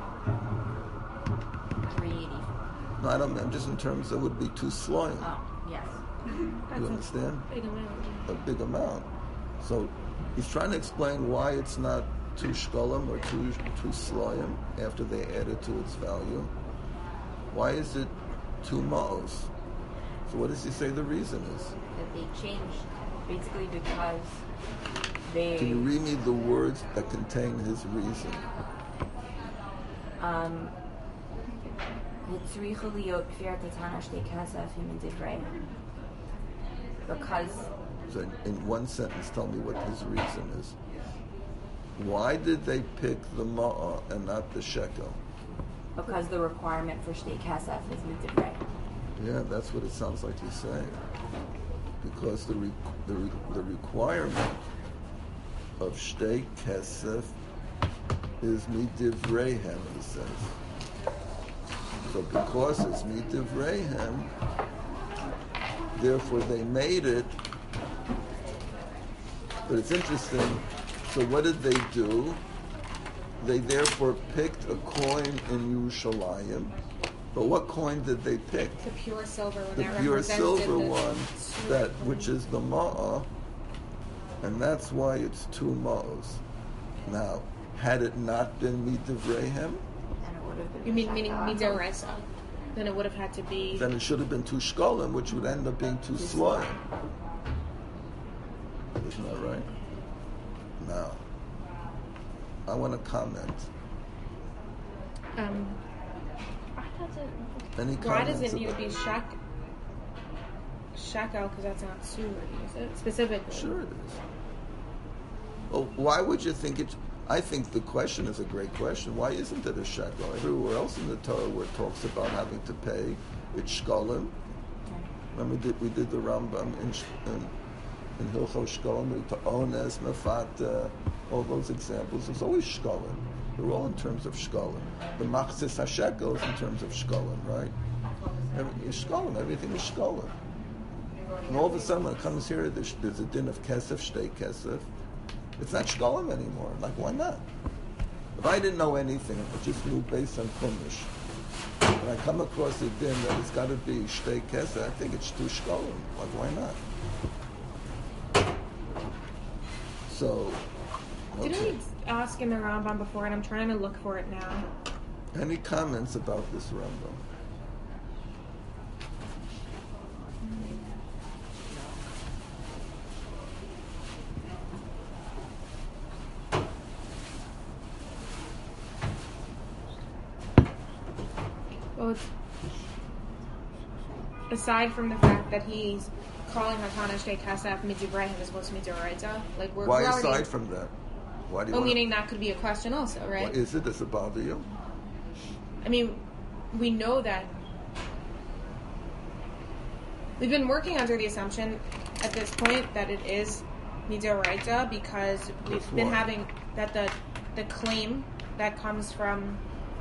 Speaker 2: three eighty.
Speaker 1: No, I don't, I'm just in terms of it would be two sloim.
Speaker 2: Oh, yes.
Speaker 1: You understand?
Speaker 3: Big amount.
Speaker 1: A big amount. So he's trying to explain why it's not two shkalim or two two sloim after they added to its value. Why is it two ma'os? So what does he say the reason is?
Speaker 2: That they changed, basically because they...
Speaker 1: Can you read me the words that contain his reason?
Speaker 2: Um... Because...
Speaker 1: So in, in one sentence, tell me what his reason is. Why did they pick the ma'ah and not the shekel?
Speaker 2: Because the requirement for shtei kasef is midivrei.
Speaker 1: Yeah, that's what it sounds like he's saying. Because the re, the, re, the requirement of shtei kesef is midivreihem, he says. So because it's midivreihem, therefore they made it. But it's interesting. So what did they do? They therefore picked a coin in Yerushalayim. But what coin did they pick?
Speaker 3: The pure silver one.
Speaker 1: The
Speaker 3: that
Speaker 1: pure
Speaker 3: represented
Speaker 1: silver
Speaker 3: the
Speaker 1: one,
Speaker 3: sweet
Speaker 1: that
Speaker 3: one.
Speaker 1: which is the ma'ah, and that's why it's two ma'os. Now, had it not been midivreihem,
Speaker 2: And it would have been...
Speaker 3: You mean meaning midoraisa? Then it would have had to be.
Speaker 1: then it should have been two shkolim, which would end up being two sloim. Isn't that right? Now, I want to comment.
Speaker 3: Um,
Speaker 1: Any
Speaker 3: why does
Speaker 1: comments
Speaker 3: it need to
Speaker 1: about-
Speaker 3: be shak shekel? Because that's not suri, is it? Specifically.
Speaker 1: Sure it is. Well, why would you think it? I think the question is a great question. Why isn't it a shekel? Everywhere else in the Torah where it talks about having to pay, it's shkolim. Remember we did, we did the Rambam in, in, in Hilchos Shkolim, to Ones, Mefata, all those examples. It's always shkolim. They're all in terms of shkolim. The Machzis HaShekel is in terms of shkolim, right? Every, shkolim, everything is shkolim. And all of a sudden when it comes here, there's, there's a din of kesef, shtei kesef. It's not shkolim anymore. Like, why not? If I didn't know anything, I just knew based on Chumash, when I come across a din that it's got to be shtei kesef, I think it's two shkolim. Like, why not? So, okay.
Speaker 3: Didn't we ask in the Rambam before, and I'm trying to look for it now.
Speaker 1: Any comments about this Rambam?
Speaker 3: Well, it's, aside from the fact that he's calling Hatana Shtei Kasaf Midivrahim as opposed to Midoraita, like we're,
Speaker 1: Why
Speaker 3: we're already,
Speaker 1: aside from that? Why do you
Speaker 3: oh,
Speaker 1: wanna,
Speaker 3: meaning that could be a question also, right?
Speaker 1: What is it? Does it bother you?
Speaker 3: I mean, we know that we've been working under the assumption at this point that it is Midoraita because we've
Speaker 1: That's
Speaker 3: been
Speaker 1: why.
Speaker 3: having that the the claim that comes from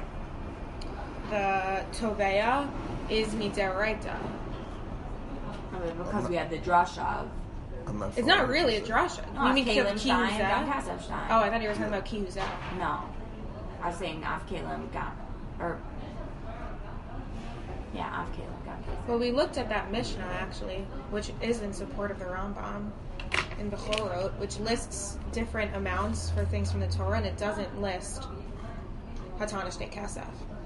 Speaker 3: the Toveya is Midoraita.
Speaker 2: I mean, because we had the drasha of
Speaker 1: I'm not
Speaker 3: It's not
Speaker 1: following
Speaker 3: really a
Speaker 1: you.
Speaker 3: drasha.
Speaker 2: no,
Speaker 3: you mean
Speaker 2: Kalim
Speaker 3: Ki-
Speaker 2: Stein,
Speaker 3: Kihuzeh?
Speaker 2: Gam Kasef Stein.
Speaker 3: Oh, I thought you were talking about Kihuzeh.
Speaker 2: No, I was saying Av Kalim Gam, or yeah, Av Kalim Gam Kasef.
Speaker 3: Well, we looked at that Mishnah actually, which is in support of the Rambam in Bechorot, which lists different amounts for things from the Torah, and it doesn't list Hatana Shtei Kasef.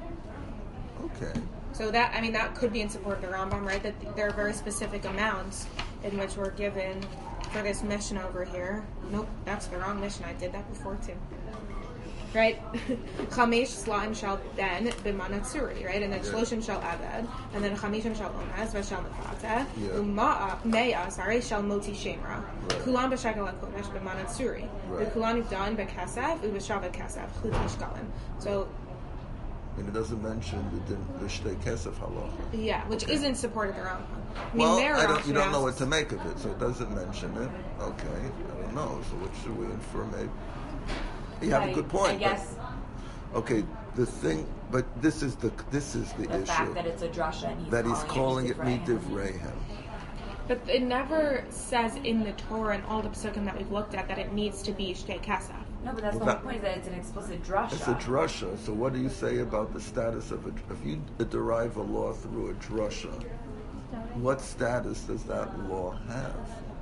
Speaker 1: Okay.
Speaker 3: So that, I mean, that could be in support of the Rambam, right? That there are very specific amounts in which we're given for this Mishnah over here. Nope, that's the wrong Mishnah. I did that before too. Right? Chamesh slaim shal ben b'manatzuri, right? And then
Speaker 1: Yeah.
Speaker 3: shloshim shal aved, and then chamishim shal omes v'shal mefata,
Speaker 1: Yeah.
Speaker 3: uma'a me'a sorry shal moti shemra.
Speaker 1: Right.
Speaker 3: Kulam b'shekel hakodesh b'manatzuri.
Speaker 1: Right.
Speaker 3: V'kulam nivdan b'kasef u'b'shal b'kasef chut mishkalim. So
Speaker 1: And it doesn't mention the din, the shtei kesef halacha.
Speaker 3: yeah, which
Speaker 1: Okay.
Speaker 3: is in support of the Rambam. I mean,
Speaker 1: Well, I
Speaker 3: Meir
Speaker 1: don't, you don't know what
Speaker 3: asks-
Speaker 1: to make of it, so it doesn't mention it. Okay, I don't know. So what should we infer? Maybe you have a
Speaker 2: I-
Speaker 1: good point.
Speaker 2: I guess
Speaker 1: But, okay, the thing, but this is the this is the,
Speaker 2: the
Speaker 1: issue
Speaker 2: fact that it's a drasha and he's
Speaker 1: that he's
Speaker 2: calling,
Speaker 1: calling it
Speaker 2: Midivrahim.
Speaker 1: midivrayim.
Speaker 3: But it never says in the Torah and all the psukim that we've looked at that it needs to be shtei kasaf.
Speaker 2: No, but that's
Speaker 1: Well,
Speaker 2: the
Speaker 1: that-
Speaker 2: whole point, is that it's an explicit drasha.
Speaker 1: It's a drasha. So what do you say about the status of it? If you derive a law through a drasha, what status does that law have?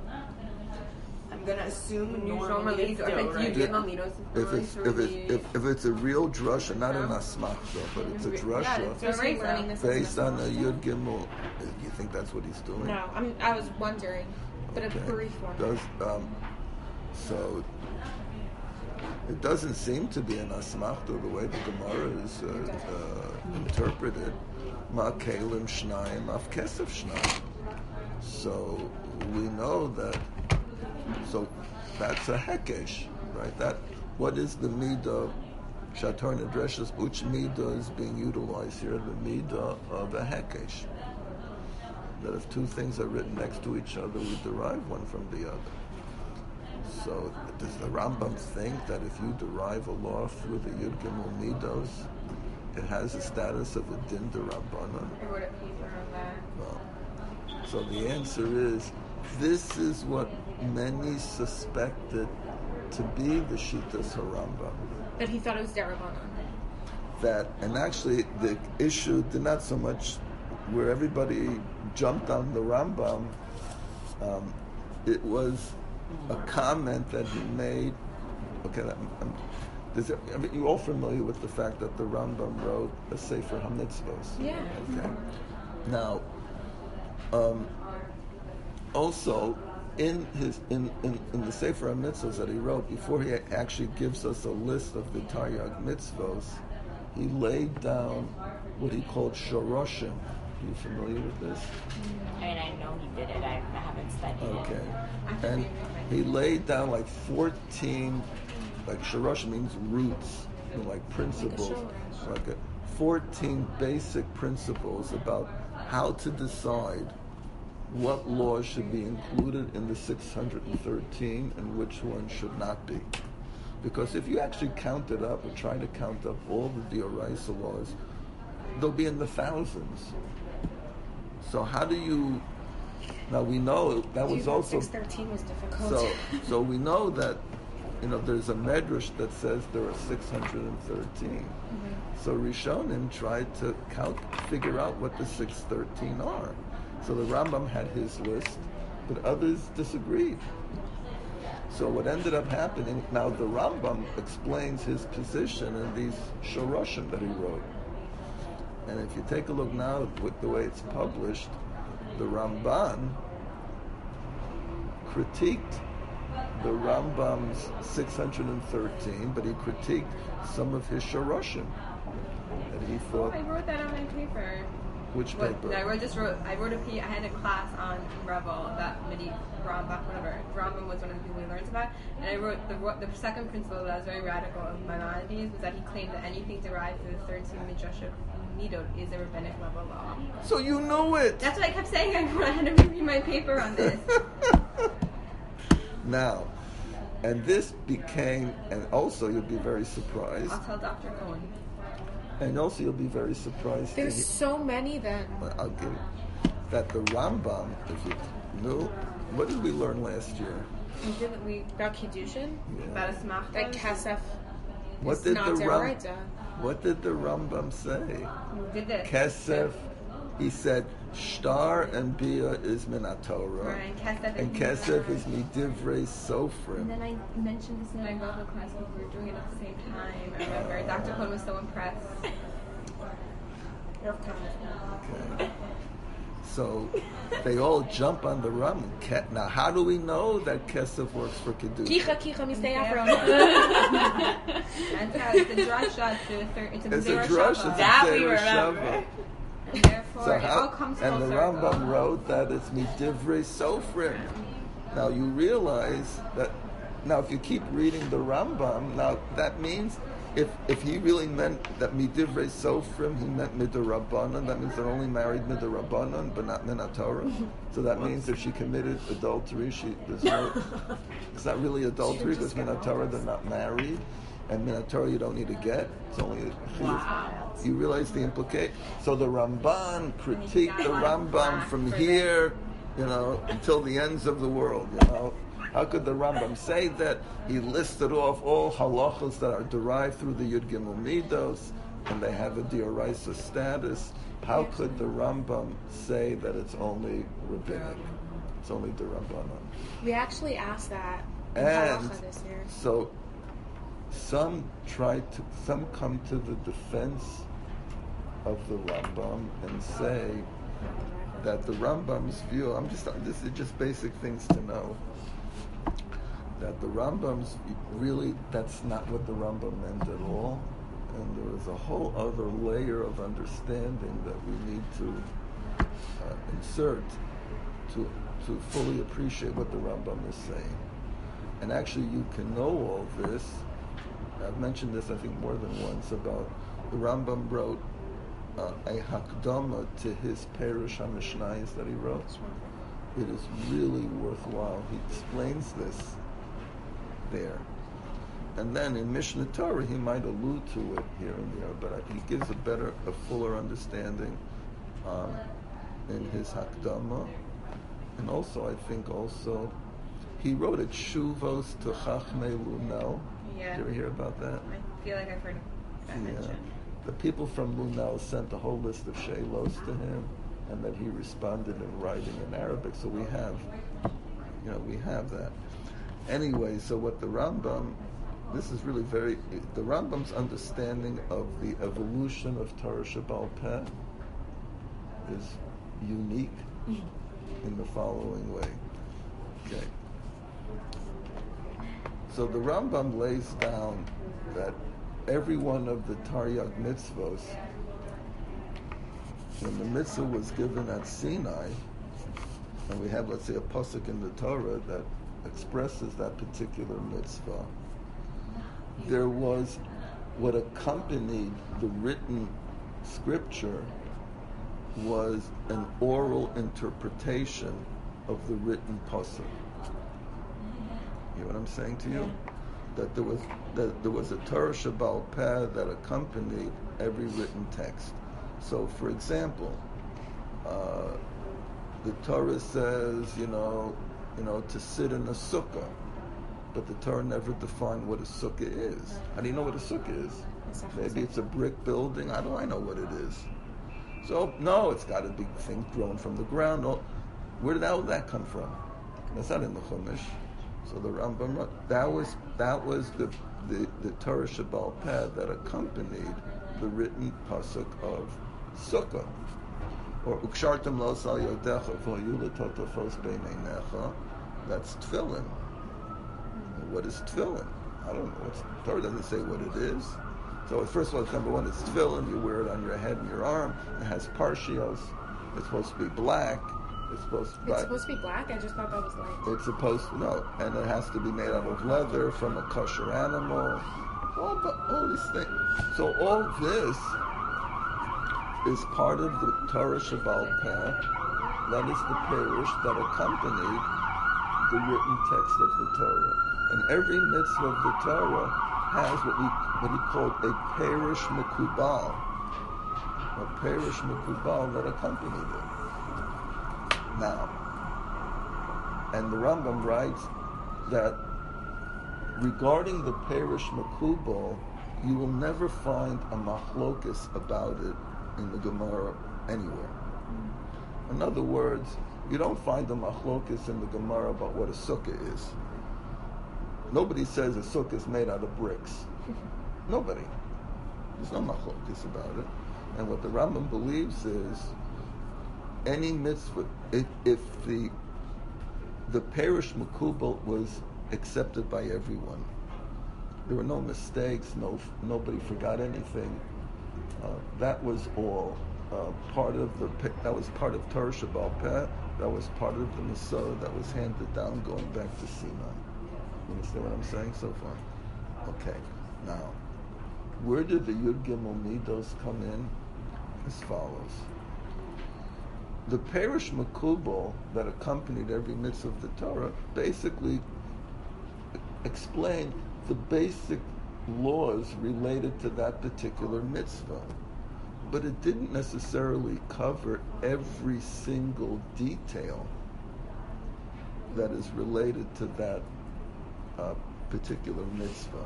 Speaker 2: I'm gonna assume
Speaker 6: Usual
Speaker 2: normally it's
Speaker 6: Malinos,
Speaker 2: do, right?
Speaker 6: usual Malinos,
Speaker 1: If it's if it's if, if it's a real drasha, not an asmachta, but it's a
Speaker 6: Yeah,
Speaker 1: drasha
Speaker 6: it's
Speaker 3: So is he
Speaker 6: Doraisa.
Speaker 3: learning this as
Speaker 1: based
Speaker 3: an
Speaker 1: on a
Speaker 3: assumption?
Speaker 1: yud gimel, you think that's what he's doing?
Speaker 3: No, I'm, I was wondering, but a
Speaker 1: Okay.
Speaker 3: brief one.
Speaker 1: Does um, so it doesn't seem to be an asmachta the way the Gemara is uh, uh, interpreted. Ma kelim shnayim af kesef shnayim. So we know that. So that's a hekesh, right? That what is the midah? Shatar Nedreshes, which midah is being utilized here? The midah of a hekesh. That if two things are written next to each other, we derive one from the other. So does the Rambam think that if you derive a law through the Yud Gimel Midos, it has the status of a din d'Rabbanan?
Speaker 6: I wrote a paper on that.
Speaker 1: Well, so the answer is, this is what many suspected to be the Shitas HaRambam.
Speaker 3: That he thought it was Darabanan.
Speaker 1: That, and actually the issue did not so much where everybody jumped on the Rambam, um, it was a comment that he made. Okay, that, um, does it, I mean, you're all familiar with the fact that the Rambam wrote a Sefer HaMitzvos.
Speaker 3: Yeah.
Speaker 1: Okay. Now, um, also in his in, in, in the Sefer HaMitzvos that he wrote, before he actually gives us a list of the Taryag mitzvos, he laid down what he called shoroshim. Are you familiar with this?
Speaker 2: I mean, I know he did it. I, I haven't studied
Speaker 1: Okay.
Speaker 2: it.
Speaker 1: And he laid down like fourteen like shorosh means roots, you know, like principles, like a fourteen basic principles about how to decide what laws should be included in the six hundred thirteen and which ones should not be. Because if you actually count it up or try to count up all the D'Oraisa laws, they'll be in the thousands. So how do you... Now we know that was also...
Speaker 3: six thirteen was difficult.
Speaker 1: So, so we know that, you know, there's a medrash that says there are six hundred thirteen. Mm-hmm. So Rishonim tried to count, figure out what the six hundred thirteen are. So the Rambam had his list, but others disagreed. So what ended up happening, now the Rambam explains his position in these shoroshim that he wrote. And if you take a look now with the way it's published, the Ramban critiqued the Rambam's six hundred thirteen, but he critiqued some of his shoroshim. And he thought...
Speaker 6: Oh, I wrote that on my paper.
Speaker 1: Which
Speaker 6: What,
Speaker 1: paper?
Speaker 6: I wrote, just wrote, I wrote a P, I had a class on Revel, that Midi, Rambam, whatever. Rambam was one of the people we learned about. And I wrote, the the second principle that was very radical of Maimonides was that he claimed that anything derived through the thirteen Midrashic Midot is a rabbinic level law.
Speaker 1: So you know it!
Speaker 6: That's what I kept saying. I had to review my paper on this.
Speaker 1: Now, and this became, and also you'll be very surprised,
Speaker 6: I'll tell Doctor Cohen.
Speaker 1: and also you'll be very surprised to
Speaker 3: There's
Speaker 1: hear-
Speaker 3: so many then.
Speaker 1: Well, I'll give it, that the Rambam, if you knew, what did we learn last year?
Speaker 6: We didn't we
Speaker 3: About Kiddushin?
Speaker 1: Yeah.
Speaker 6: about a smachta?
Speaker 3: That Kesef
Speaker 1: What
Speaker 3: is
Speaker 1: did
Speaker 3: not
Speaker 1: the Ram,
Speaker 3: Deoraita.
Speaker 1: What did the Rambam say?
Speaker 6: We did this.
Speaker 1: Kesef, he said, Shtar and Bia is min HaTorah,
Speaker 6: Right, Kesef
Speaker 1: and
Speaker 6: is
Speaker 1: Kesef
Speaker 6: min
Speaker 1: is midivrei
Speaker 6: And
Speaker 1: Sofrim.
Speaker 6: then I mentioned this in my Revel class when we were doing it at the same time. I remember Doctor Cohen was so impressed.
Speaker 1: Okay. So they all jump on the Rambam. Ke- Now, how do we know that Kesef works for Kiddush?
Speaker 3: Kicha kicha mistay afro.
Speaker 6: That's how it's a drasha to thir- it's a
Speaker 1: It's a
Speaker 6: Gzera
Speaker 1: drush, it's
Speaker 6: Shava.
Speaker 1: a
Speaker 2: That we
Speaker 1: Gzera
Speaker 2: remember.
Speaker 1: Shava.
Speaker 6: And therefore,
Speaker 1: So
Speaker 6: it all
Speaker 1: how,
Speaker 6: comes full
Speaker 1: and the
Speaker 6: circle.
Speaker 1: Rambam wrote that it's midivrei sofrim. Now you realize that, now if you keep reading the Rambam, now that means if if he really meant that midivrei sofrim, he meant midrabbanan, that means they're only married midrabbanan, but not min HaTorah. So that means if she committed adultery, she there's no, it's not really adultery because min HaTorah they're not married. And min HaTorah you don't need to get. It's only a
Speaker 2: Wow.
Speaker 1: You realize the implication? So the Ramban critiqued the Rambam from here, you know, until the ends of the world, you know. How could the Rambam say that? He listed off all halachos that are derived through the Yud Gimel Midos, and they have a D'Oraisa status. How could the Rambam say that it's only rabbinic? It's only the Rabbanan.
Speaker 3: We actually asked that in
Speaker 1: And
Speaker 3: Halacha this year.
Speaker 1: so some try to, some come to the defense of the Rambam and say that the Rambam's view, I'm just, this is just basic things to know, that the Rambam's really, that's not what the Rambam meant at all, and there is a whole other layer of understanding that we need to uh, insert to to fully appreciate what the Rambam is saying. And actually you can know all this. I've mentioned this I think more than once about the Rambam wrote uh, a Hakdama to his Perush HaMishnayos that he wrote. It is really worthwhile. He explains this there. And then in Mishnah Torah he might allude to it here and there, but he gives a better, a fuller understanding um, in his Hakdama. And also, I think also, he wrote a Shuvos to Chachmei Lunel.
Speaker 6: Yeah.
Speaker 1: Did you ever hear about that?
Speaker 6: I feel like I've heard that
Speaker 1: Yeah.
Speaker 6: mentioned.
Speaker 1: The people from Lunel sent a whole list of Sheilos to him, and then he responded in writing in Arabic. So we have, you know, we have that. Anyway, so what the Rambam, this is really very, the Rambam's understanding of the evolution of Torah Shebaal Peh is unique in the following way. Okay. So the Rambam lays down that every one of the Taryag mitzvos, when the mitzvah was given at Sinai, and we have, let's say, a pasuk in the Torah that expresses that particular mitzvah, there was what accompanied the written scripture was an oral interpretation of the written pasuk. You know what I'm saying to you?
Speaker 3: Yeah.
Speaker 1: That there was that there was a Torah Shebaal Peh that accompanied every written text. So, for example, uh, the Torah says, you know, you know, to sit in a sukkah, but the Torah never defined what a sukkah is. How do you know what a sukkah is? Maybe it's a brick building. How do I know what it is? So, no, it's got to be things grown from the ground. Oh, where did that, that come from? That's not in the Chumash. So the Rambam wrote, that was that was the the, the Torah Shebaal Peh that accompanied the written pasuk of Sukkah. Or Ukshartem lo sal yodecha v'hoyu l'totafos beineinecha. That's tefillin. What is tefillin? I don't know. It's, Torah doesn't say what it is. So first of all, number one, it's tefillin. You wear it on your head and your arm. It has parshios. It's supposed to be black. It's supposed to be
Speaker 3: It's supposed to be black? I just thought that was light.
Speaker 1: It's supposed to, no, and it has to be made out of leather from a kosher animal. All, the, all these things. So all this is part of the Torah Shebaal Peh. That is the parish that accompanied the written text of the Torah. And every mitzvah of the Torah has what we what he called a parish mekubal, a parish mekubal that accompanied it. Now, and the Rambam writes that regarding the parish mekubal, you will never find a machlokus about it in the Gemara anywhere. In other words, you don't find a machlokus in the Gemara about what a sukkah is. Nobody says a sukkah is made out of bricks. Nobody. There's no machlokus about it. And what the Rambam believes is any mitzvah, if, if the the parish mekubal was accepted by everyone, there were no mistakes, no nobody forgot anything. Uh, that was all uh, part of the. That was part of Torah Shebaal Peh. That was part of the Masorah that was handed down going back to Sinai. You understand what I'm saying so far? Okay. Now, where did the Yud Gimel Midos come in? As follows. The parish mekubal that accompanied every mitzvah of the Torah basically explained the basic laws related to that particular mitzvah. But it didn't necessarily cover every single detail that is related to that uh, particular mitzvah.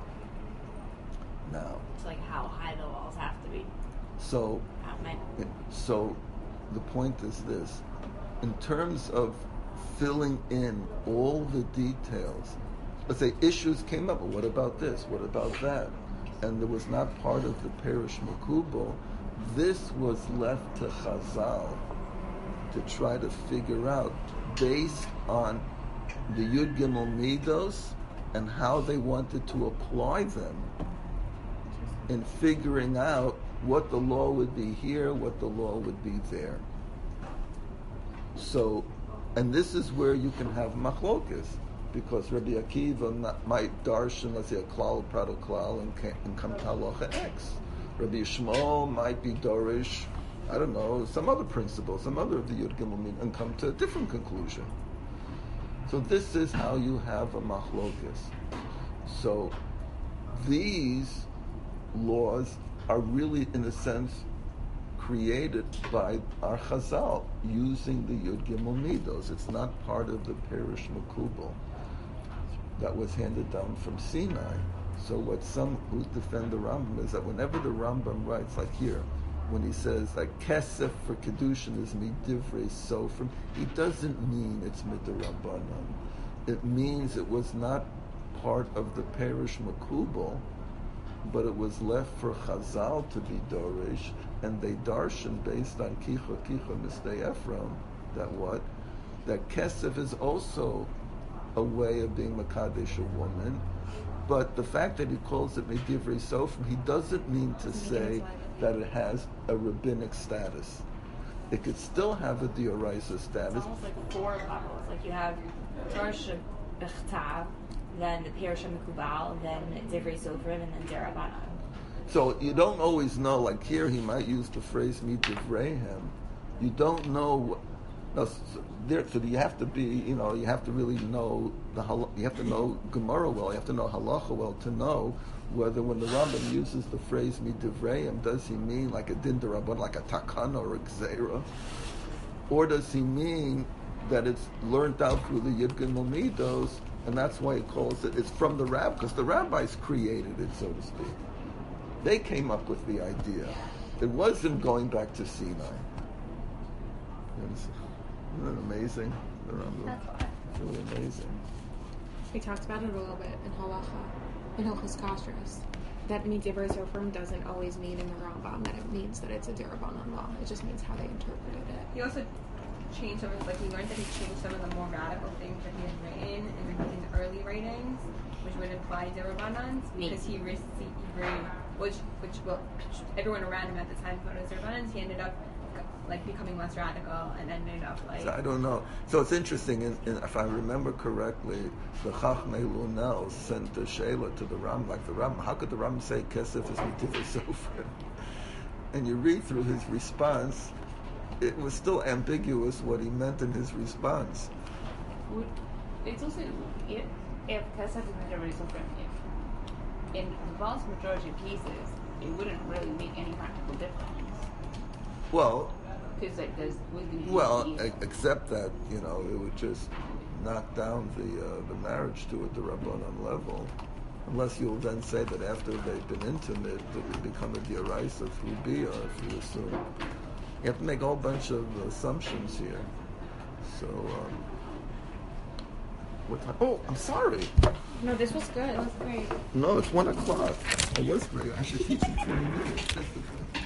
Speaker 1: Now,
Speaker 2: It's like how high the walls have to be.
Speaker 1: so,
Speaker 2: How many?
Speaker 1: so the point is this: in terms of filling in all the details, let's say issues came up. Well, what about this? What about that? And there was not part of the parish mekubal. This was left to Chazal to try to figure out based on the Yud Gimel Midos and how they wanted to apply them in figuring out what the law would be here, what the law would be there. So, and this is where you can have machlokas, because Rabbi Akiva not, might darshan, let's say, a klal, prado klal, and, and come to halacha X. Rabbi Yishmael might be dorish, I don't know, some other principle, some other of the Yud Gimel Min, and come to a different conclusion. So this is how you have a machlokas. So these laws are really, in a sense, created by our Chazal using the Yud Gimel Midos. It's not part of the parish mekubal that was handed down from Sinai. So what some who defend the Rambam is that whenever the Rambam writes, like here, when he says like kesef for kedushin is midivrei sofrim, he doesn't mean it's midrabanan. It means it was not part of the parish mekubal, but it was left for Chazal to be dorish, and they darshan based on kicha kicha mistei Ephraim that what that kesef is also a way of being makadesh a woman. But the fact that he calls it Medivrei Sofrim, he doesn't mean to say that it has a rabbinic status. It could still have a Dioraisa status.
Speaker 2: It's almost like four levels. Like you have Torah Bechtav, then the Perush HaMekubal, then Divrei Sofrim, and then Derabanan.
Speaker 1: So you don't always know, like here he might use the phrase Midivrayhem. You don't know, no, so, there, so you have to be, you know, you have to really know, the hal- you have to know Gemara well, you have to know Halacha well to know whether when the Rambam uses the phrase Midivrayhem, does he mean like a Din D'Rabbanan, like a Takana or a Gzeira? Or does he mean that it's learned out through the Yud Gimel Midos, and that's why he calls it, it's from the rabbis, because the rabbis created it, so to speak. They came up with the idea. It wasn't going back to Sinai. Isn't it amazing? The Rambam? It's really amazing.
Speaker 3: We talked about it a little bit in Halacha, in Hilchos Kashrus, that Midivrei Sofrim doesn't always mean in the Rambam that it means that it's a Derabanan law. It just means how they interpreted it.
Speaker 6: He also changed some of, like, we learned that he changed some of the more radical things that he had written in the, in the early writings, which would imply Derabanans, because he risked the Hebrew, which, which, well, everyone around him at the time thought it was Derabanans. He ended up, like, becoming less radical and ended up, like...
Speaker 1: So I don't know. So it's interesting, in, in, if I remember correctly, the Chachmei Lunel sent the Sheila to the Ram, like the Ram, how could the Ram say Kesef is Midivrei Sofrim? And you read through his response, it was still ambiguous what he meant in his response.
Speaker 4: Would, it's also, if, if Kesef is Midivrei Sofrim, if in the vast majority of cases, it wouldn't really make any practical difference.
Speaker 1: Well,
Speaker 4: because like there's
Speaker 1: well, e- except that, you know, it would just knock down the uh, the marriage to a D'Rabbanan level, unless you'll then say that after they've been intimate, it would become a D'Oraisa through Bia, if you assume. You have to make a whole bunch of assumptions here. So, um, what time? Oh, I'm sorry.
Speaker 3: No, this was good.
Speaker 4: That was great.
Speaker 1: No, it's one o'clock. It was great. I should teach you twenty minutes.